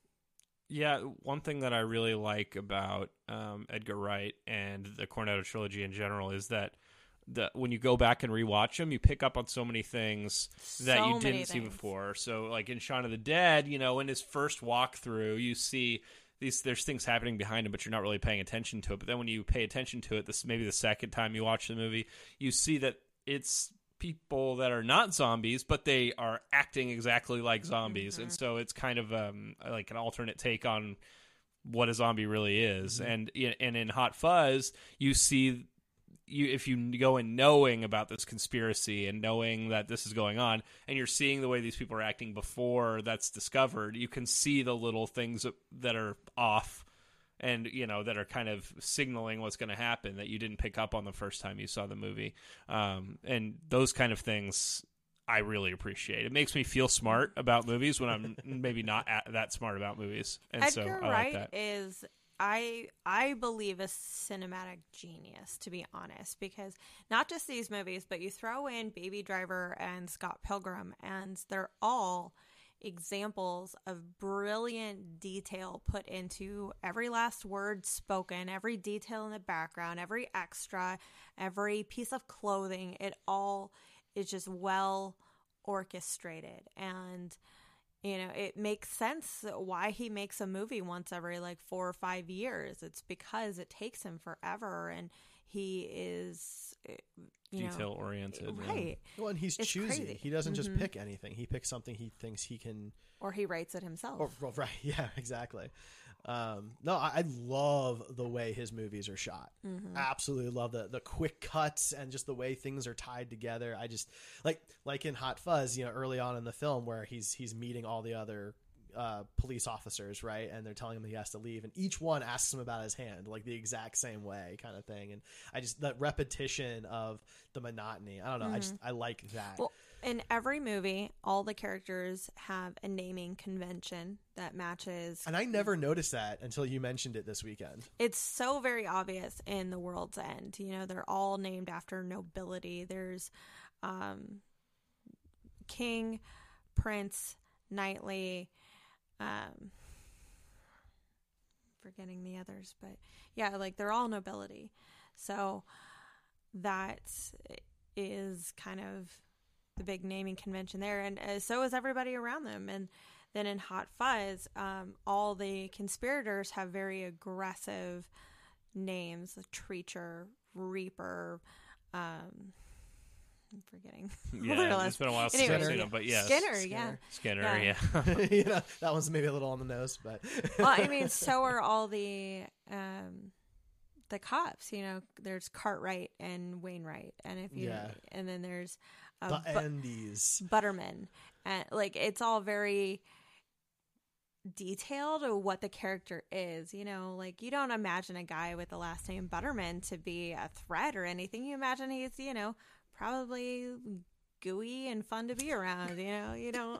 Yeah, one thing that I really like about um, Edgar Wright and the Cornetto trilogy in general is that the, when you go back and rewatch them, you pick up on so many things that So you many didn't see things. before. So, like in Shaun of the Dead, you know, in his first walkthrough, you see these there's things happening behind him, but you're not really paying attention to it. But then when you pay attention to it, this maybe the second time you watch the movie, you see that it's people that are not zombies, but they are acting exactly like zombies. Mm-hmm. And so it's kind of um, like an alternate take on what a zombie really is. Mm-hmm. And and in Hot Fuzz, you see you if you go in knowing about this conspiracy and knowing that this is going on, and you're seeing the way these people are acting before that's discovered, you can see the little things that are off. and you know that are kind of signaling what's going to happen that you didn't pick up on the first time you saw the movie, um, and those kind of things I really appreciate. It makes me feel smart about movies when I'm maybe not at, that smart about movies, and Edgar so I like Wright that. is I I believe a cinematic genius, to be honest, because not just these movies, but you throw in Baby Driver and Scott Pilgrim, and they're all examples of brilliant detail put into every last word spoken, every detail in the background, every extra, every piece of clothing. It all is just well orchestrated, and you know, it makes sense why he makes a movie once every like four or five years. It's because it takes him forever, and he is you detail know, oriented, right? Well, and he's It's choosy. crazy. He doesn't just Mhm. pick anything. He picks something he thinks he can. Or he writes it himself. Or, well, right? Yeah, exactly. Um, no, I, I love the way his movies are shot. Mhm. Absolutely love the the quick cuts and just the way things are tied together. I just like like in Hot Fuzz, you know, early on in the film where he's he's meeting all the other uh, police officers, right? And they're telling him he has to leave, and each one asks him about his hand, like the exact same way, kind of thing. And I just that repetition of the monotony. I don't know. I just I like that. Well, in every movie, all the characters have a naming convention that matches. And I never noticed that until you mentioned it this weekend. It's so very obvious in The World's End. You know, they're all named after nobility. There's um, king, prince, knightly, um, forgetting the others, but yeah, like they're all nobility. So that is kind of the big naming convention there, and uh, so is everybody around them. And then in Hot Fuzz, um, all the conspirators have very aggressive names: Treacher, Reaper. Um, I'm forgetting. Yeah, it's been a while since Anyway, I've seen yeah. them, but yeah, Skinner, Skinner. yeah. Skinner, Yeah. yeah. You know, that one's maybe a little on the nose, but Well, I mean, so are all the um, the cops. You know, there's Cartwright and Wainwright, and if you, Yeah. and then there's uh, the Bu- Andes. Butterman, and like it's all very detailed of what the character is. You know, like you don't imagine a guy with the last name Butterman to be a threat or anything. You imagine he's, you know, probably gooey and fun to be around. You know, you don't.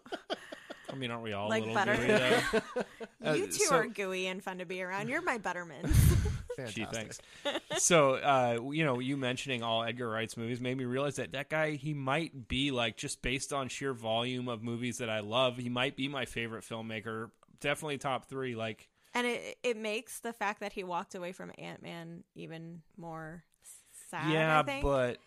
I mean, aren't we all Like a little butter. gooey, though? Uh, You two so- are gooey and fun to be around. You're my Butterman. Gee, Fantastic. thanks. So, uh, you know, you mentioning all Edgar Wright's movies made me realize that that guy, he might be, like, just based on sheer volume of movies that I love, he might be my favorite filmmaker. Definitely top three. Like, And it it makes the fact that he walked away from Ant-Man even more sad. yeah, I think. but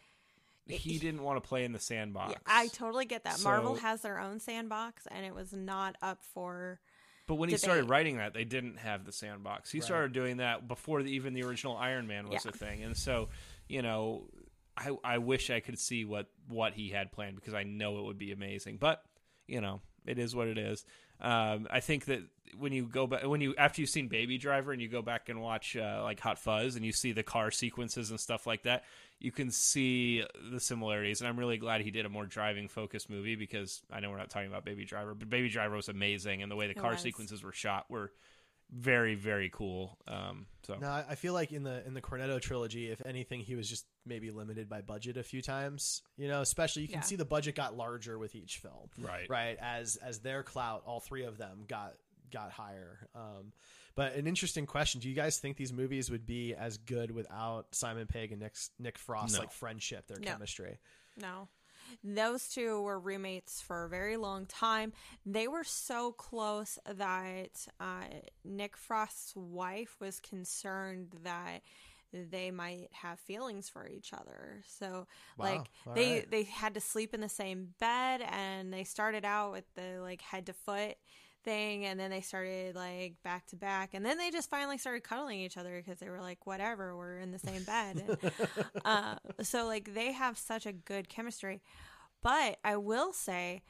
he didn't want to play in the sandbox. Yeah, I totally get that. So- Marvel has their own sandbox, and it was not up for. But when he debate. started writing that, they didn't have the sandbox. He Right. started doing that before the, even the original Iron Man was Yeah. a thing. And so, you know, I I wish I could see what, what he had planned because I know it would be amazing. But, you know, it is what it is. Um, I think that when you go back, when you after you've seen Baby Driver and you go back and watch uh, like Hot Fuzz and you see the car sequences and stuff like that, you can see the similarities. And I'm really glad he did a more driving focused movie because I know we're not talking about Baby Driver, but Baby Driver was amazing, and the way the It car was. sequences were shot were very, very cool. Um, so No, I I feel like in the in the Cornetto trilogy, if anything, he was just maybe limited by budget a few times. You know, especially you can Yeah. see the budget got larger with each film, right, right? As as their clout, all three of them got got higher. Um, but an interesting question: do you guys think these movies would be as good without Simon Pegg and Nick Nick Frost's No. like friendship, their No. chemistry? No. Those two were roommates for a very long time. They were so close that uh, Nick Frost's wife was concerned that they might have feelings for each other. So, Wow. like, All they right. they had to sleep in the same bed, and they started out with the like head to foot thing, and then they started like back to back, and then they just finally started cuddling each other because they were like, whatever, we're in the same bed. And, uh, so like they have such a good chemistry. But I will say,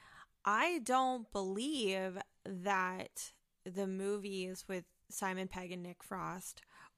I don't believe that the movies with Simon Pegg and Nick Frost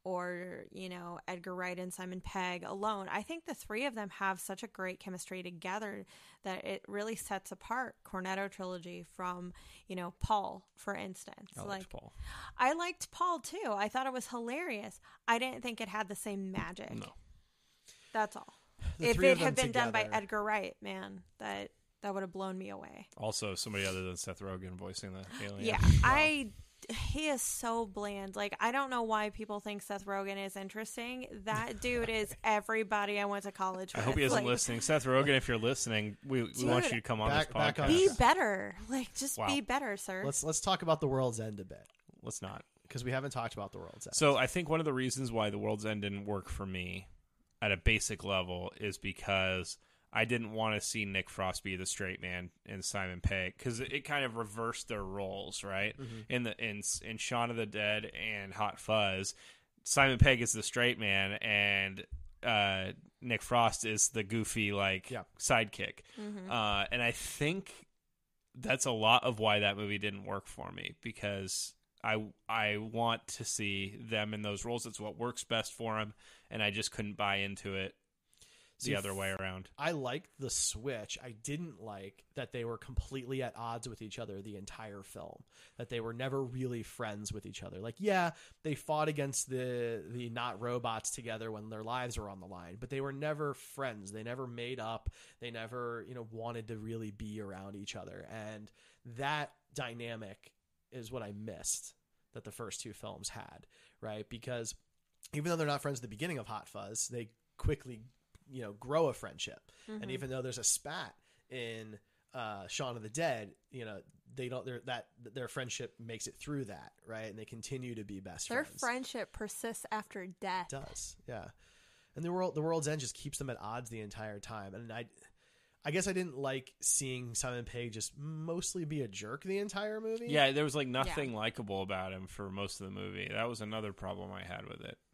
or, you know, Edgar Wright and Simon Pegg alone. I think the three of them have such a great chemistry together that it really sets apart Cornetto trilogy from, you know, Paul, for instance. I liked like Paul. I liked Paul too. I thought it was hilarious. I didn't think it had the same magic. No. That's all. The If three it of them had been done by together- Edgar Wright, man, that that would have blown me away. Also, somebody other than Seth Rogen voicing the alien. Yeah, I he is so bland. Like, I don't know why people think Seth Rogen is interesting. That dude is everybody I went to college I with. hope he isn't Like, listening. Seth Rogen, if you're listening, we, we want Dude. you to come on Back- this back podcast. on Be Yes. better. Like, just Wow. be better, sir. Let's let's talk about the World's End a bit, Let's not. because we haven't talked about the World's End. So I think one of the reasons why The World's End didn't work for me at a basic level is because I didn't want to see Nick Frost be the straight man and Simon Pegg, because it kind of reversed their roles, right? Mm-hmm. In the in in Shaun of the Dead and Hot Fuzz, Simon Pegg is the straight man and uh, Nick Frost is the goofy like Yeah. sidekick, uh, and I think that's a lot of why that movie didn't work for me, because I I want to see them in those roles. It's what works best for them, and I just couldn't buy into it the See, other way around. I liked the switch. I didn't like that they were completely at odds with each other the entire film. That they were never really friends with each other. Like, yeah, they fought against the the not robots together when their lives were on the line, but they were never friends. They never made up. They never, you know, wanted to really be around each other. And that dynamic is what I missed that the first two films had, right? Because even though they're not friends at the beginning of Hot Fuzz, they quickly, you know, grow a friendship. And even though there's a spat in uh, Shaun of the Dead, you know, they don't, they're, that their friendship makes it through that, right? And they continue to be best Their friends. friendship persists after death. It does, yeah. And the world, the World's End just keeps them at odds the entire time. And I, I guess I didn't like seeing Simon Pegg just mostly be a jerk the entire movie. Yeah, there was like nothing likable about him for most of the movie. That was another problem I had with it.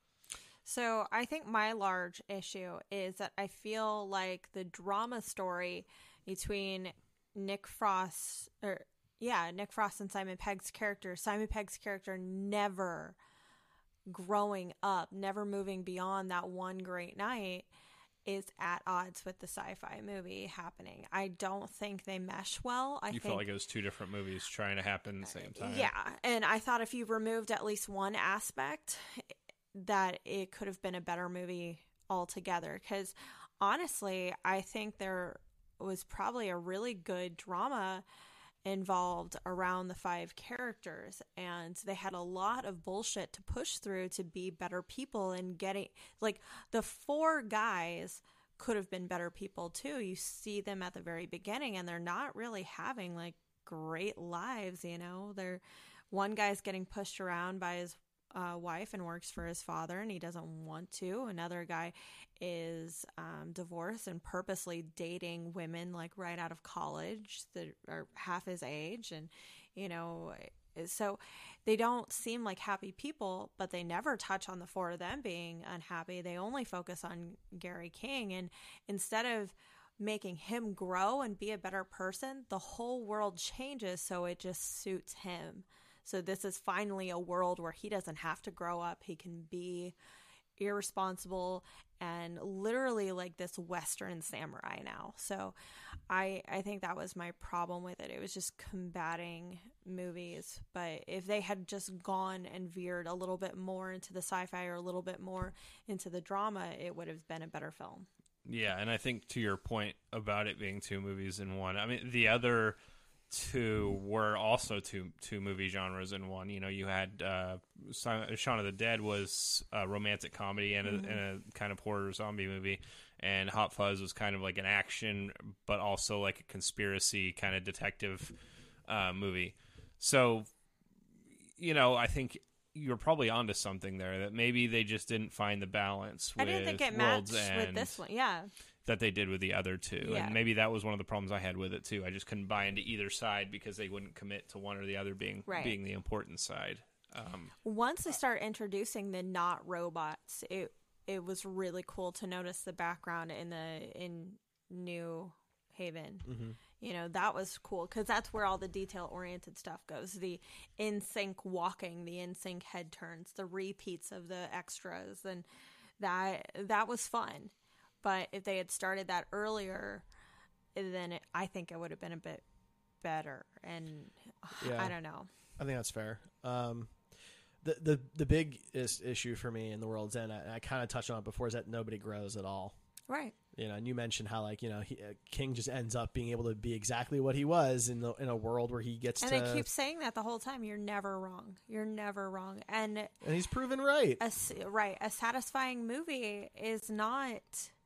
So I think my large issue is that I feel like the drama story between Nick Frost, or yeah, Nick Frost and Simon Pegg's character, Simon Pegg's character never growing up, never moving beyond that one great night, is at odds with the sci-fi movie happening. I don't think they mesh well. I You think, felt like it was two different movies trying to happen at the same time. yeah, and I thought if you removed at least one aspect, that it could have been a better movie altogether. Because honestly, I think there was probably a really good drama involved around the five characters, and they had a lot of bullshit to push through to be better people, and getting like the four guys could have been better people too. You see them at the very beginning and they're not really having like great lives, you know. They're one guy's getting pushed around by his uh, wife and works for his father, and he doesn't want to. Another guy is um, divorced and purposely dating women like right out of college that are half his age, and you know, so they don't seem like happy people, but they never touch on the four of them being unhappy. They only focus on Gary King, and instead of making him grow and be a better person, the whole world changes so it just suits him. So this is finally a world where he doesn't have to grow up. He can be irresponsible and literally like this Western samurai now. So I I think that was my problem with it. It was just combating movies. But if they had just gone and veered a little bit more into the sci-fi or a little bit more into the drama, it would have been a better film. Yeah, and I think to your point about it being two movies in one, I mean, the other two were also two two movie genres in one. You know, you had uh, Shaun of the Dead was a romantic comedy and a, Mm-hmm. and a kind of horror zombie movie, and Hot Fuzz was kind of like an action, but also like a conspiracy kind of detective uh, movie. So, you know, I think you're probably onto something there, that maybe they just didn't find the balance with I didn't think it World's matched End with this one. Yeah. that they did with the other two. Yeah. And maybe that was one of the problems I had with it too. I just couldn't buy into either side because they wouldn't commit to one or the other being Right. being the important side. Um, Once they start introducing the not robots, it it was really cool to notice the background in the in New Haven. Mm-hmm. You know, that was cool because that's where all the detail-oriented stuff goes. The in-sync walking, the in-sync head turns, the repeats of the extras, and that that was fun. But if they had started that earlier, then it, I think it would have been a bit better. And Yeah. I don't know. I think that's fair. Um, the the the big is, issue for me in The World's End, I, I kind of touched on it before, is that nobody grows at all. Right. You know, and you mentioned how, like, you know, he, uh, King just ends up being able to be exactly what he was in the in a world where he gets And to. they keep saying that the whole time. You're never wrong. You're never wrong. And and he's proven right. a, s- right, a satisfying movie is not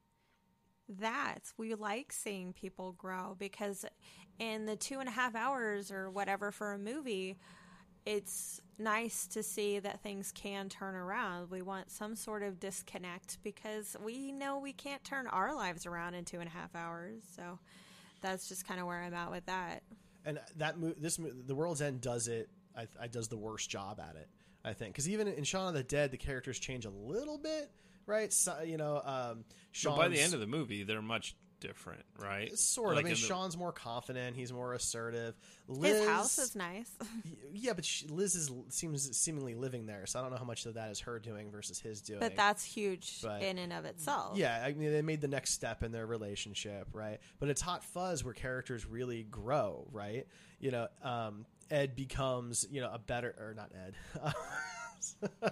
that. We like seeing people grow because in the two and a half hours or whatever for a movie, it's nice to see that things can turn around. We want some sort of disconnect because we know we can't turn our lives around in two and a half hours. So that's just kind of where I'm at with that. And that mo- this mo- The World's End does it. I, I does the worst job at it, I think, because even in Shaun of the Dead, the characters change a little bit, right? So, you know, um, So by the end of the movie, they're much different, right? sort of. Like I mean, in the- Sean's more confident. He's more assertive. Liz, His house is nice. yeah, but she, Liz is seems seemingly living there, so I don't know how much of that is her doing versus his doing. But that's huge But- in and of itself. Yeah, I mean, they made the next step in their relationship, right? But it's Hot Fuzz where characters really grow, right? You know, um, Ed becomes, you know, a better, or not Ed.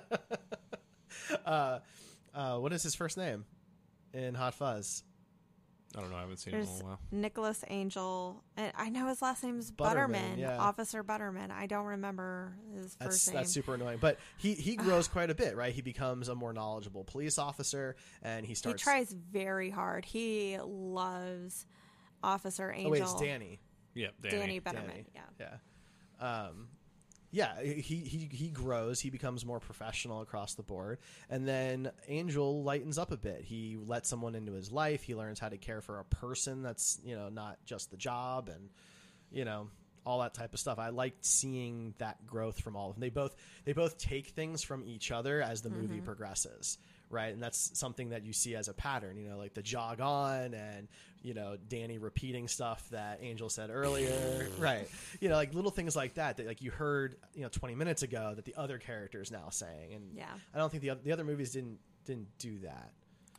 uh, uh, what is his first name in Hot Fuzz? I don't know. I haven't seen it in There's a while. Nicholas Angel, and I know his last name's Butterman, Butterman, yeah. Officer Butterman. I don't remember his first That's name. that's super annoying. But he he grows quite a bit, right? He becomes a more knowledgeable police officer, and he he starts. tries very hard. He loves Officer Angel. Oh wait, it's Danny. Yeah, Danny, Danny. Butterman. Danny. Yeah. Yeah. Um, yeah, he, he he grows. He becomes more professional across the board, and then Angel lightens up a bit. He lets someone into his life. He learns how to care for a person that's, you know, not just the job, and you know, all that type of stuff. I liked seeing that growth from all of them. They both they both take things from each other as the movie progresses, right? And that's something that you see as a pattern. You know, like the jog on, and you know, Danny repeating stuff that Angel said earlier, right? You know, like little things like that that like you heard, you know, twenty minutes ago that the other character is now saying, and Yeah. I don't think the oth- the other movies didn't didn't do that.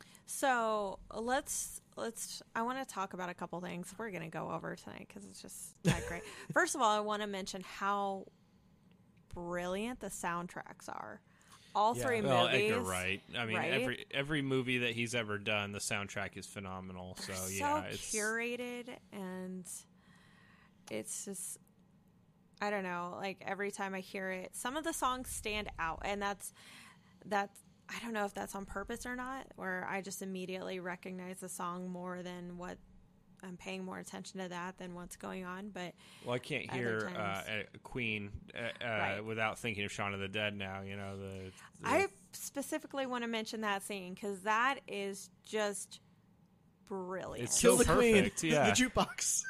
So let's let's. I want to talk about a couple things. We're gonna go over tonight because it's just that great. First of all, I want to mention how brilliant the soundtracks are. All Yeah. three Well, movies. Edgar Wright. I mean, right? every every movie that he's ever done, the soundtrack is phenomenal. So so yeah, it's curated, and it's just, I don't know, like every time I hear it, some of the songs stand out, and that's that's I don't know if that's on purpose or not, where I just immediately recognize the song more than what I'm paying more attention to that than what's going on. But well, I can't other hear uh, times- a Queen uh, uh, Right. without thinking of Shaun of the Dead. Now, you know the. the I specifically want to mention that scene because that is just brilliant. It's Kill so the queen, perfect, yeah. the jukebox.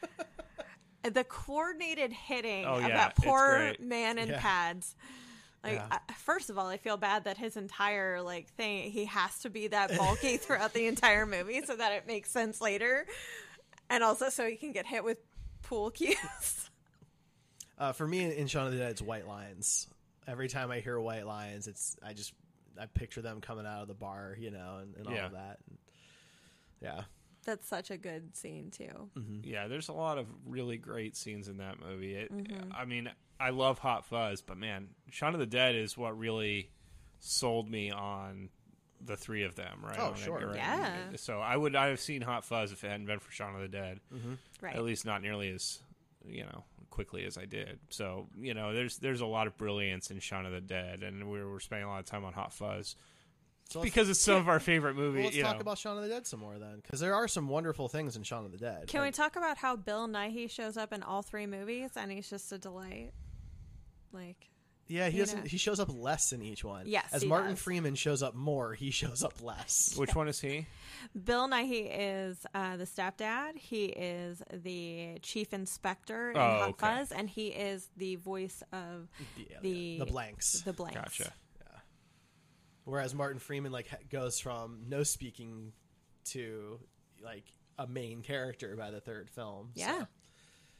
The coordinated hitting Oh, of yeah, that it's poor great. man in Yeah. pads. Like, Yeah. I, first of all, I feel bad that his entire like thing, he has to be that bulky throughout the entire movie so that it makes sense later, and also so he can get hit with pool cues. Uh, for me, in, in Shaun of the Dead, it's white lines. Every time I hear white lines, it's I just I picture them coming out of the bar, you know, and, and all Yeah. of that. And, yeah, That's such a good scene too. Yeah, there's a lot of really great scenes in that movie. It, Mm-hmm. I mean, I love Hot Fuzz, but man, Shaun of the Dead is what really sold me on the three of them. Right? Oh, on sure. Edgar Wright. Yeah. So I would I have seen Hot Fuzz if it hadn't been for Shaun of the Dead. Right. At least not nearly as you know quickly as I did. So you know, there's there's a lot of brilliance in Shaun of the Dead, and we're we're spending a lot of time on Hot Fuzz so let's- because it's some of our favorite well, movies. let's you talk know. about Shaun of the Dead some more then, because there are some wonderful things in Shaun of the Dead. Can we Like, talk about how Bill Nighy shows up in all three movies and he's just a delight? Like, Yeah, he you doesn't. know. He shows up less in each one. Yes, as he Martin does. Freeman shows up more, he shows up less. Which one is he? Bill Nighy is uh, the stepdad. He is the chief inspector in Oh, Hot okay. Fuzz, and he is the voice of Yeah, the yeah, the blanks. The blanks. Gotcha. Whereas Martin Freeman like ha- goes from no speaking to like a main character by the third film. So, Yeah.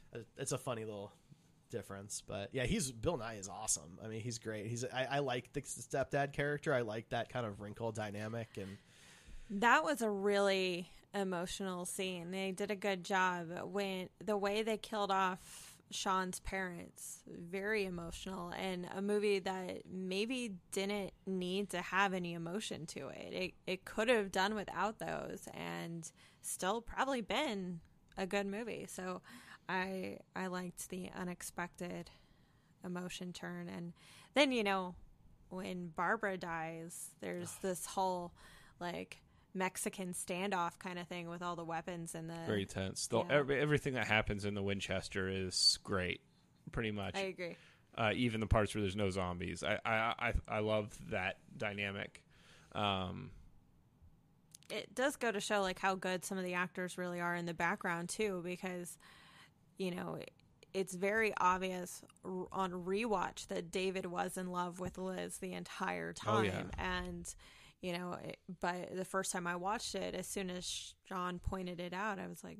it's a funny little difference. But yeah, he's Bill Nye is awesome. I mean, he's great. He's I, I like the stepdad character. I like that kind of wrinkle dynamic, and that was a really emotional scene. They did a good job when the way they killed off Sean's parents. Very emotional, and a movie that maybe didn't need to have any emotion to it. It it could have done without those, and still probably been a good movie. So I I liked the unexpected emotion turn. And then, you know, when Barbara dies, there's this whole like Mexican standoff kind of thing with all the weapons and the very tense. The, yeah. every, everything that happens in the Winchester is great, pretty much. I agree. Uh, even the parts where there's no zombies. I I I, I love that dynamic. Um, it does go to show like how good some of the actors really are in the background too, because you know it's very obvious on rewatch that David was in love with Liz the entire time. Oh, yeah. And you know, it, but the first time I watched it, as soon as John pointed it out, I was like,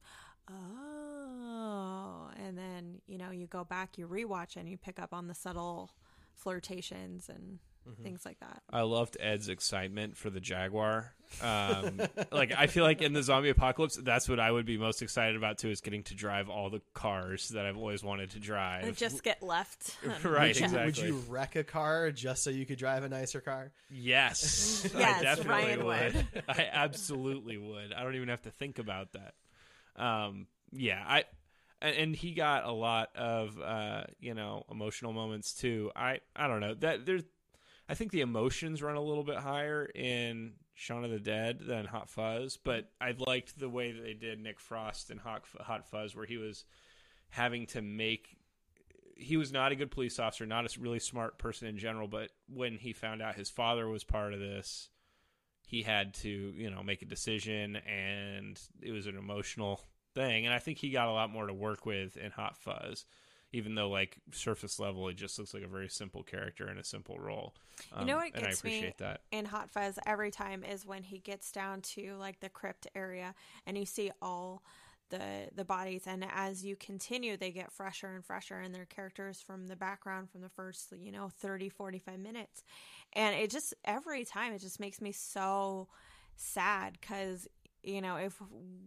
oh. And then, you know, you go back, you rewatch, and you pick up on the subtle flirtations and mm-hmm. things like that. I loved Ed's excitement for the Jaguar. Um, like, I feel like in the zombie apocalypse, that's what I would be most excited about, too, is getting to drive all the cars that I've always wanted to drive. And just get left. Right, would you, exactly. Would you wreck a car just so you could drive a nicer car? Yes. Yes, I definitely Ryan would. would. I absolutely would. I don't even have to think about that. Um, yeah, I... And he got a lot of, uh, you know, emotional moments too. I, I don't know that there's, I think the emotions run a little bit higher in Shaun of the Dead than Hot Fuzz, but I liked the way that they did Nick Frost in Hot, Hot Fuzz, where he was having to make, he was not a good police officer, not a really smart person in general, but when he found out his father was part of this, he had to, you know, make a decision, and it was an emotional thing, and I think he got a lot more to work with in Hot Fuzz, even though like surface level it just looks like a very simple character in a simple role. Um, you know what and I gets appreciate me that in Hot Fuzz every time is when he gets down to like the crypt area and you see all the the bodies, and as you continue they get fresher and fresher, and their characters from the background from the first, you know, thirty, forty-five minutes, and it just every time it just makes me so sad, because you know if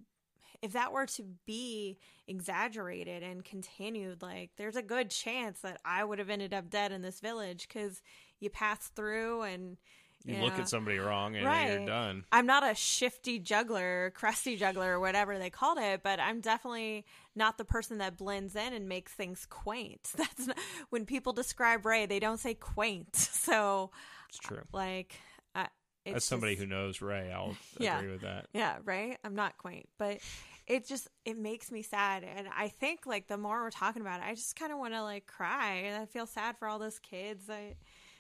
If that were to be exaggerated and continued, like there's a good chance that I would have ended up dead in this village, because you pass through and you, you look know, at somebody wrong and right. you're done. I'm not a shifty juggler, crusty juggler, or whatever they called it, but I'm definitely not the person that blends in and makes things quaint. That's not, when people describe Ray, they don't say quaint. So it's true. Like, I, It's As somebody just, who knows Ray, I'll yeah, agree with that. Yeah, right? I'm not quaint, but it just, it makes me sad. And I think, like, the more we're talking about it, I just kind of want to, like, cry. And I feel sad for all those kids. I,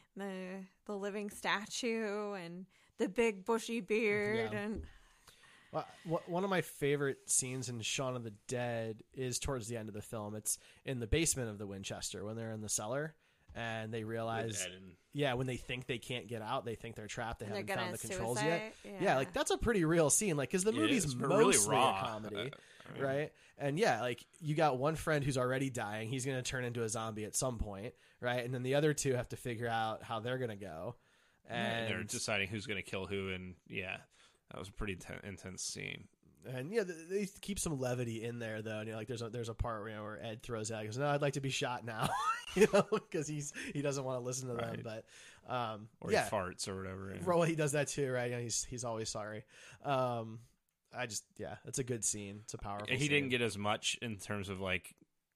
the the living statue and the big bushy beard. Yeah. And Well, one of my favorite scenes in Shaun of the Dead is towards the end of the film. It's in the basement of the Winchester when they're in the cellar. And they realize, and... yeah, when they think they can't get out, they think they're trapped. They they're haven't found the controls suicide. yet. Yeah. Yeah, like that's a pretty real scene. Like, because the It movie's is, but mostly really raw. a comedy, Uh, I mean- right? And yeah, like you got one friend who's already dying. He's going to turn into a zombie at some point, right? And then the other two have to figure out how they're going to go. And, and they're deciding who's going to kill who, and yeah, that was a pretty ten- intense scene. And yeah, they keep some levity in there though. And you know, like there's a there's a part where, you know, where Ed throws out, he goes, "No, I'd like to be shot now," you know, because he's he doesn't want to listen to Right. them. But um, Or yeah, he farts or whatever. yeah. well, he does that too, right? You know, he's he's always sorry. Um, I just yeah, it's a good scene. It's a powerful. And he scene. didn't get as much in terms of like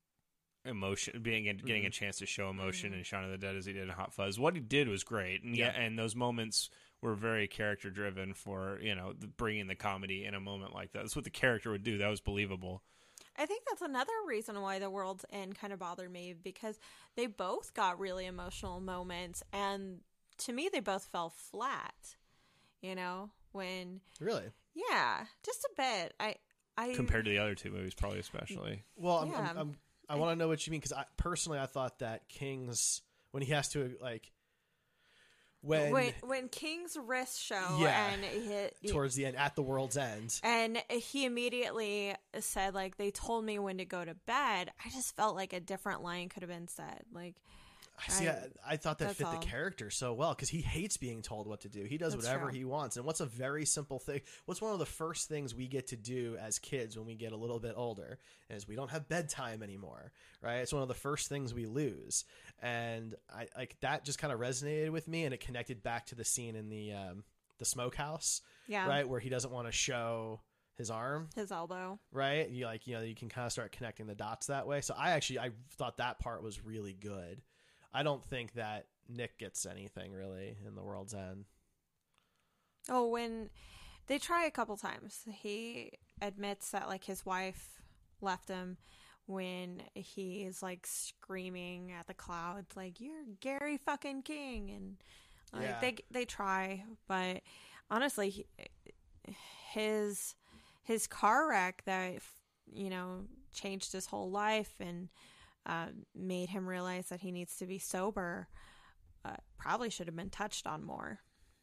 emotion, being getting Mm-hmm. a chance to show emotion in Shaun of the Dead as he did in Hot Fuzz. What he did was great, and yeah, Yeah. and those moments were very character driven for, you know, the, bringing the comedy in a moment like that. That's what the character would do. That was believable. I think that's another reason why The World's End kind of bothered me, because they both got really emotional moments, and to me, they both fell flat. You know, when really. yeah, just a bit. I I Compared to the other two movies, probably especially. Well, I'm, Yeah. I'm, I'm, I want to know what you mean, because I personally I thought that King's, when he has to like when, when when King's wrist show Yeah. and hit towards the end at the world's end. and he immediately said like they told me when to go to bed. I just felt like a different line could have been said. Like I see. I, I thought that that's fit all. the character so well because he hates being told what to do. He does That's whatever true. he wants. And what's a very simple thing? What's one of the first things we get to do as kids when we get a little bit older is we don't have bedtime anymore, right? It's one of the first things we lose, and I like that just kind of resonated with me, and it connected back to the scene in the um, the smokehouse, yeah, right, where he doesn't want to show his arm. his elbow. Right, you like you know you can kind of start connecting the dots that way. So I actually I thought that part was really good. I don't think that Nick gets anything really in the world's end. Oh, when they try a couple times, he admits that like his wife left him when he's like screaming at the clouds, like "You're Gary fucking King," and like Yeah. they they try, but honestly, he, his his car wreck that you know changed his whole life and uh, made him realize that he needs to be sober. Uh, probably should have been touched on more.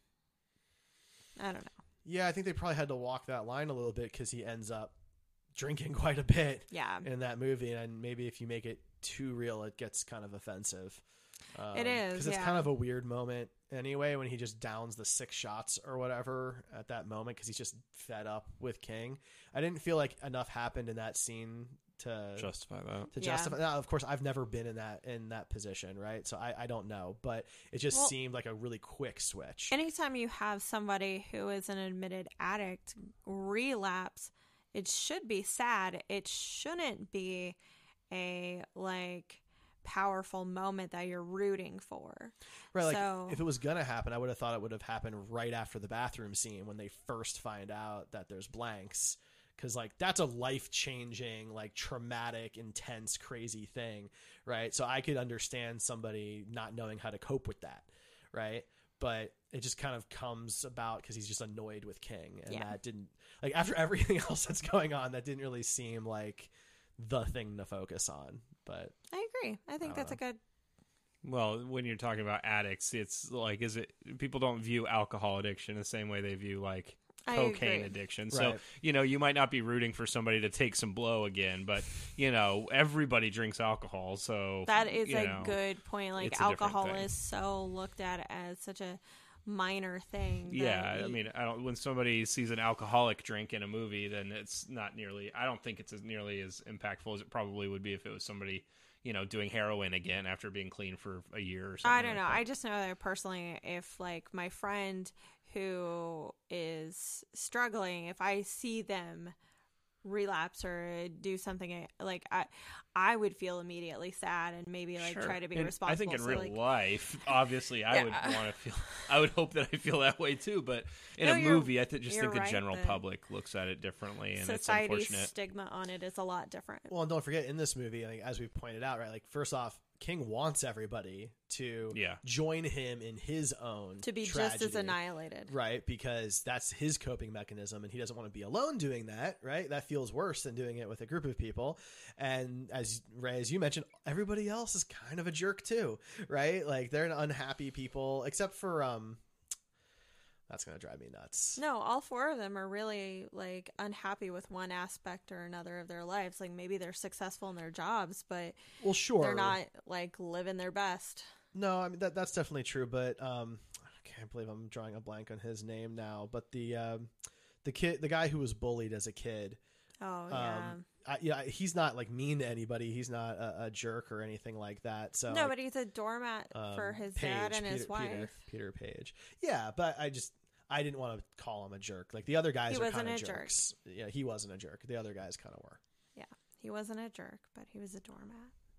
I don't know. Yeah, I think they probably had to walk that line a little bit because he ends up drinking quite a bit Yeah, in that movie, and maybe if you make it too real, it gets kind of offensive. Um, It is, because it's yeah. kind of a weird moment anyway when he just downs the six shots or whatever at that moment because he's just fed up with King. I didn't feel like enough happened in that scene to Justify that. to Yeah. justify. Now, of course, I've never been in that in that position, right? So I, I don't know, but it just Well- seemed like a really quick switch. anytime you have somebody who is an admitted addict relapse, it should be sad. It shouldn't be a like powerful moment that you're rooting for. Right, like So- if it was gonna happen, I would have thought it would have happened right after the bathroom scene when they first find out that there's blanks, because like that's a life changing, like traumatic, intense, crazy thing, right? So I could understand somebody not knowing how to cope with that, right? But it just kind of comes about because he's just annoyed with King, and Yeah. that didn't like after everything else that's going on, that didn't really seem like the thing to focus on. But I agree. I think I that's a don't good. Well, when you're talking about addicts, it's like, is it people don't view alcohol addiction the same way they view like I cocaine agree. addiction. So, Right. you know, you might not be rooting for somebody to take some blow again, but you know, everybody drinks alcohol. So That is you a know, good point. Like it's a different alcohol thing. is so looked at as such a minor thing. that Yeah, I you- mean, I don't. When somebody sees an alcoholic drink in a movie, then it's not nearly. I don't think it's as nearly as impactful as it probably would be if it was somebody, you know, doing heroin again after being clean for a year or something. I don't know. like that. I just know that personally, if like my friend who is struggling, if I see them relapse or do something like I, I would feel immediately sad and maybe like Sure. try to be And responsible. I think in So, real like, life, obviously, I would Yeah. want to feel. I would hope that I feel that way too. But in No, a you're- movie, I th- just you're think the right, general the public looks at it differently, and it's society's unfortunate. stigma on it is a lot different. well, and don't forget in this movie, like, as we've pointed out, right? Like first off, King wants everybody to Yeah. join him in his own To be tragedy, just as annihilated. right? Because that's his coping mechanism, and he doesn't want to be alone doing that, right? That feels worse than doing it with a group of people. And as Ray, as you mentioned, everybody else is kind of a jerk too, right? Like they're unhappy people, except for um. That's gonna drive me nuts. No, all four of them are really like unhappy with one aspect or another of their lives. Like maybe they're successful in their jobs, but Well, sure, they're not like living their best. No, I mean that that's definitely true, but um, I can't believe I'm drawing a blank on his name now. But the um, the kid, the guy who was bullied as a kid, Oh yeah. um, I, yeah, he's not like mean to anybody. He's not a, a jerk or anything like that. So no, like, but he's a doormat um, for his Page, dad and his Peter- wife. Peter, Peter Page. Yeah, but I just I didn't want to call him a jerk. Like the other guys He are wasn't kind of a jerk. jerks. Yeah, he wasn't a jerk. The other guys kind of were. Yeah, he wasn't a jerk, but he was a doormat.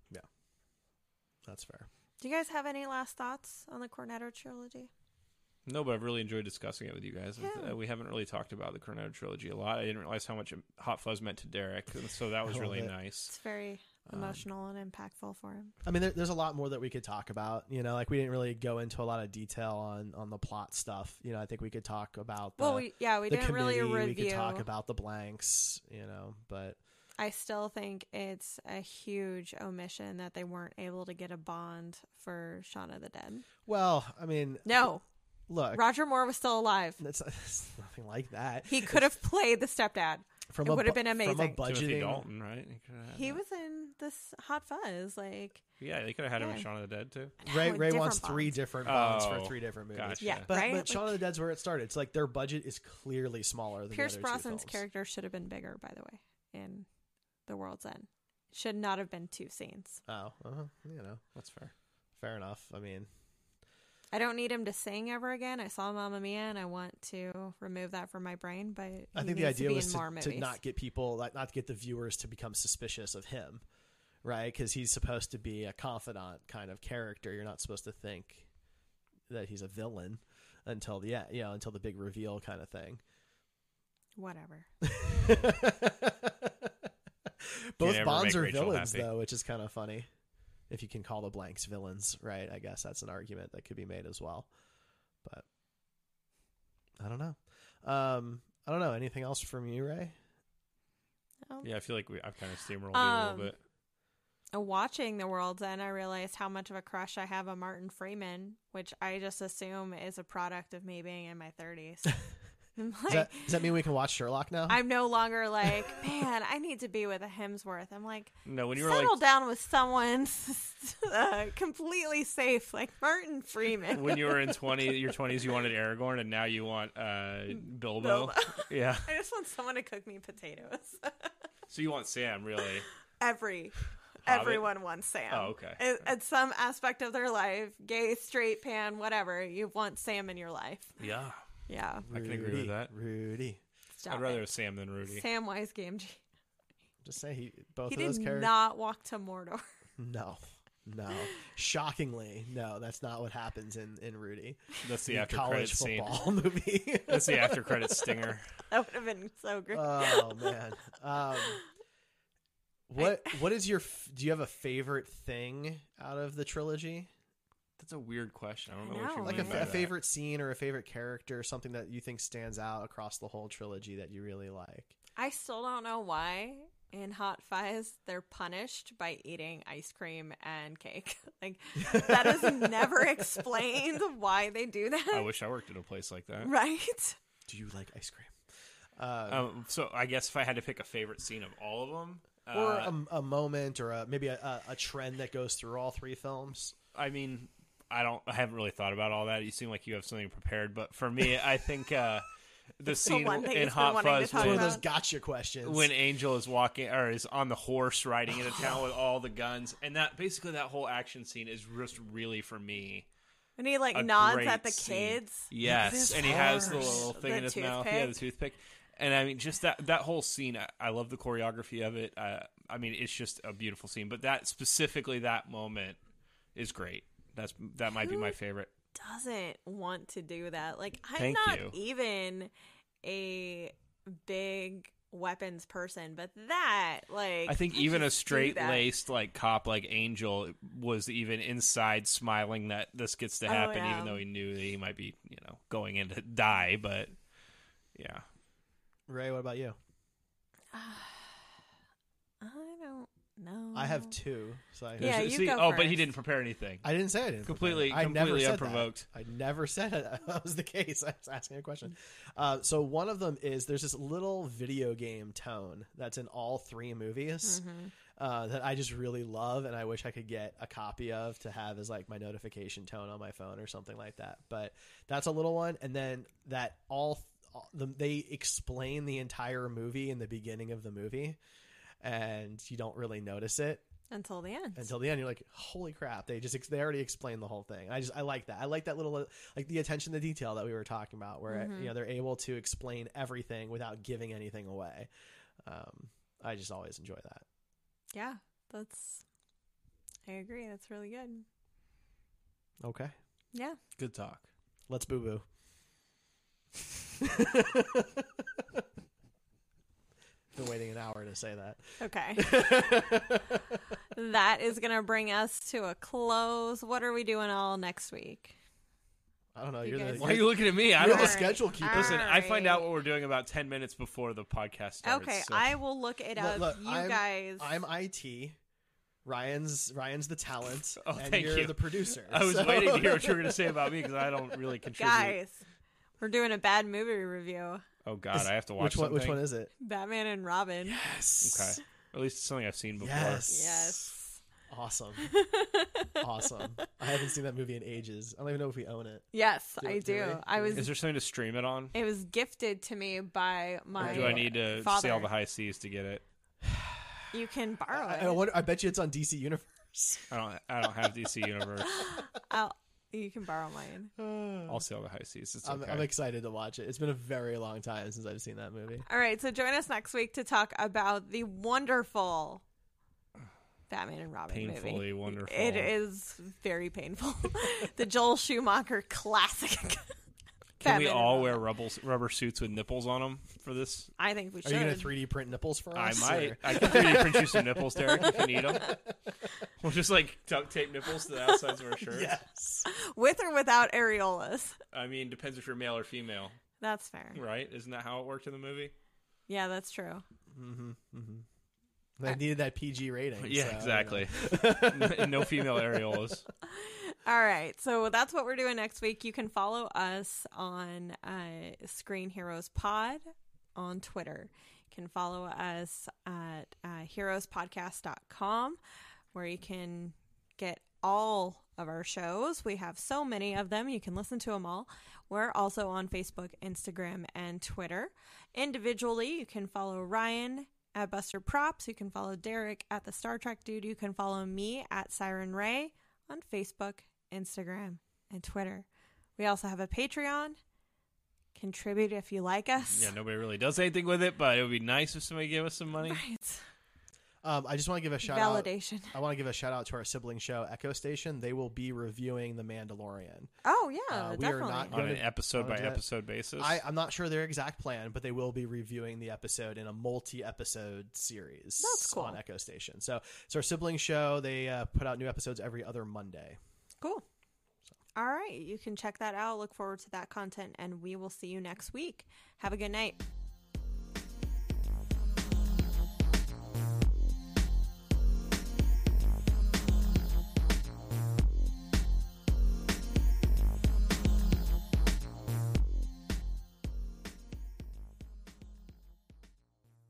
That's fair. Do you guys have any last thoughts on the Cornetto trilogy? No, but I've really enjoyed discussing it with you guys. Yeah. Uh, we haven't really talked about the Cornetto trilogy a lot. I didn't realize how much Hot Fuzz meant to Derek, and so that was I love really it. nice. It's very Um, emotional and impactful for him. I mean, there, there's a lot more that we could talk about. You know, like we didn't really go into a lot of detail on on the plot stuff. You know, I think we could talk about the, Well, we yeah, we the didn't really committee. review. We could talk about the blanks. You know, but I still think it's a huge omission that they weren't able to get a bond for Shaun of the Dead. well, I mean, No, look, Roger Moore was still alive. it's, it's nothing like that. He could have played the stepdad. From It a would have bu- been amazing. From a Timothy budgeting, Dalton, right? He, could have had He that. was in this Hot Fuzz. Like, Yeah, they could have had him in Yeah. Shaun of the Dead too. Ray, with Ray different wants three Bonds. different bonds for Oh, three different movies. gotcha. Yeah, But, right? but Shaun Like- of the Dead's where it started. It's like their budget is clearly smaller than Pierce the other two Brosnan's films. character should have been bigger, by the way, in The World's End. Should not have been two scenes. Oh, uh you know, That's fair. fair enough. I mean, I don't need him to sing ever again. I saw Mamma Mia, and I want to remove that from my brain. But I he think the needs to idea be was in to, more to movies. not get people, like, not get the viewers to become suspicious of him, right? Because he's supposed to be a confidant kind of character. You're not supposed to think that he's a villain until the yeah, you know, until the big reveal kind of thing. Whatever. Both ever Bonds make are Rachel villains, happy. though, which is kind of funny. If you can call the blanks villains, right? I guess that's an argument that could be made as well. But I don't know. Um, I don't know. Anything else from you, Ray? Oh. Yeah, I feel like we, I've kind of steamrolled you a Um, little bit. Watching The World's End, I realized how much of a crush I have on Martin Freeman, which I just assume is a product of me being in my thirties. I'm Does like, that, does that mean we can watch Sherlock now? I'm no longer like, man, I need to be with a Hemsworth. I'm like, No, when you were settle like down with someone uh, completely safe, like Martin Freeman. when you were in twenty, your twenties, you wanted Aragorn, and now you want uh, Bilbo. Bilbo. Yeah. I just want someone to cook me potatoes. So you want Sam, really? Every. Hobbit? Everyone wants Sam. Oh, okay. At, at some aspect of their life, gay, straight, pan, whatever, you want Sam in your life. Yeah. Yeah. I can agree with that. Rudy. Stop I'd rather it. have Sam than Rudy. Samwise Gamgee. Just say he both He of those did characters. not walk to Mordor. No, no. Shockingly, no. That's not what happens in in Rudy. That's the The after college credits scene. football movie. That's the after credits stinger. That would have been so great. Oh man. Um, what what is your? f- Do you have a favorite thing out of the trilogy? That's a weird question. I don't I know, what know. you Like mean a, by f- a that. favorite scene or a favorite character, something that you think stands out across the whole trilogy that you really like. I still don't know why in Hot Fuzz they're punished by eating ice cream and cake. Like, that is never explained why they do that. I wish I worked at a place like that. Right? Do you like ice cream? Uh, Um, so I guess if I had to pick a favorite scene of all of them, or uh, a, a moment, or a, maybe a, a, a trend that goes through all three films. I mean, I don't. I haven't really thought about all that. You seem like you have something prepared, but for me, I think uh, the scene one thing in he's been Hot wanting to Fuzz talk One when, of about. those gotcha questions. when Angel is walking or is on the horse riding into town with all the guns, and that basically that whole action scene is just really for me. And he like a nods great at the scene. kids. Yes, This and he has the horse. little thing The in his mouth. toothpick. Yeah, the toothpick. And I mean, just that that whole scene. I, I love the choreography of it. Uh, I mean, it's just a beautiful scene. But that specifically, that moment is great. That's that might be my favorite. Doesn't want to do that. Like, I'm Thank not you. even a big weapons person, but that, like, I think I even a just do straight that. laced like cop like Angel was even inside smiling that this gets to Oh, happen, yeah. even though he knew that he might be, you know, going in to die. But yeah, Ray, what about you? I don't know. I have two. So I, Yeah, you See, go oh, but he first. didn't prepare anything. I didn't say I didn't. Completely- prepare. I never completely said unprovoked. That. I never said it. that was the case. I was asking a question. Uh, so one of them is there's this little video game tone that's in all three movies Mm-hmm. uh, that I just really love, and I wish I could get a copy of to have as like my notification tone on my phone or something like that. But that's a little one, and then that all, all the, they explain the entire movie in the beginning of the movie, and you don't really notice it until the end. until the end. You're like, holy crap, they just ex- they already explained the whole thing. I just I like that. I like that little, like, the attention to detail that we were talking about, where Mhm. you know they're able to explain everything without giving anything away. Um, I just always enjoy that. Yeah, that's. I agree. That's really good. Okay, Yeah. Good talk. let's boo boo. Been waiting an hour to say that. Okay. That is going to bring us to a close. What are we doing all next week? I don't know. You You're guys- the, Why are you looking at me? I you're don't the All right. schedule keeper. Listen, All I find right. out what we're doing about ten minutes before the podcast starts. Okay, so- I will look it Look, up. look, you I'm- guys. I'm I T. Ryan's Ryan's the talent, Oh, and thank you're you. the producer. I was so- waiting to hear what you were going to say about me because I don't really contribute. Guys, we're doing a bad movie review. Oh God, I have to watch Which one? something. Which one is it? Batman and Robin. Yes. Okay, at least it's something I've seen before. Yes. Yes. Awesome. Awesome. I haven't seen that movie in ages. I don't even know if we own it. Yes, Do- I do do. we? I was. Is there something to stream it on? It was gifted to me by my. Do I need to father. sail the high seas to get it? You can borrow I, it. I, wonder, I bet you it's on D C Universe. I don't. I don't have D C Universe. I'll, you can borrow mine. I'll sail the high seas. It's I'm, okay. I'm excited to watch it. It's been a very long time since I've seen that movie. All right, so join us next week to talk about the wonderful Batman and Robin Painfully movie. wonderful. It is very painful. The Joel Schumacher classic. Can we Batman and all Robin. wear rubber, rubber suits with nipples on them for this? I think we Are should. you going to three D print nipples for I us? might. or- I can three D print you some nipples, Derek, if you need them. We'll just like duct tape nipples to the outsides of our shirts. Yes. With or without areolas? I mean, depends if you're male or female, That's fair. right? Isn't that how it worked in the movie? Yeah, that's true. Mm-hmm. Mm-hmm. They needed that P G rating. Yeah, so, you know. exactly. no, no female areolas. All right, so that's what we're doing next week. You can follow us on uh, Screen Heroes Pod on Twitter. You can follow us at uh, heroes podcast dot com, where you can get all of our shows. We have so many of them. You can listen to them all. We're also on Facebook, Instagram, and Twitter. Individually, you can follow Ryan at Buster Props. You can follow Derek at the Star Trek Dude. You can follow me at Siren Ray on Facebook, Instagram, and Twitter. We also have a Patreon. Contribute if you like us. Yeah, nobody really does anything with it, but it would be nice if somebody gave us some money. Right. Um, I just want to give a shout out. Validation. I want to give a shout out to our sibling show, Echo Station. They will be reviewing The Mandalorian. Oh, yeah, Uh, we are definitely. not On an Gonna- episode by gonna do that. episode basis. I, I'm not sure their exact plan, but they will be reviewing the episode in a multi-episode series. That's cool. On Echo Station. So it's our sibling show. They uh, put out new episodes every other Monday. Cool. All right. You can check that out. Look forward to that content, and we will see you next week. Have a good night.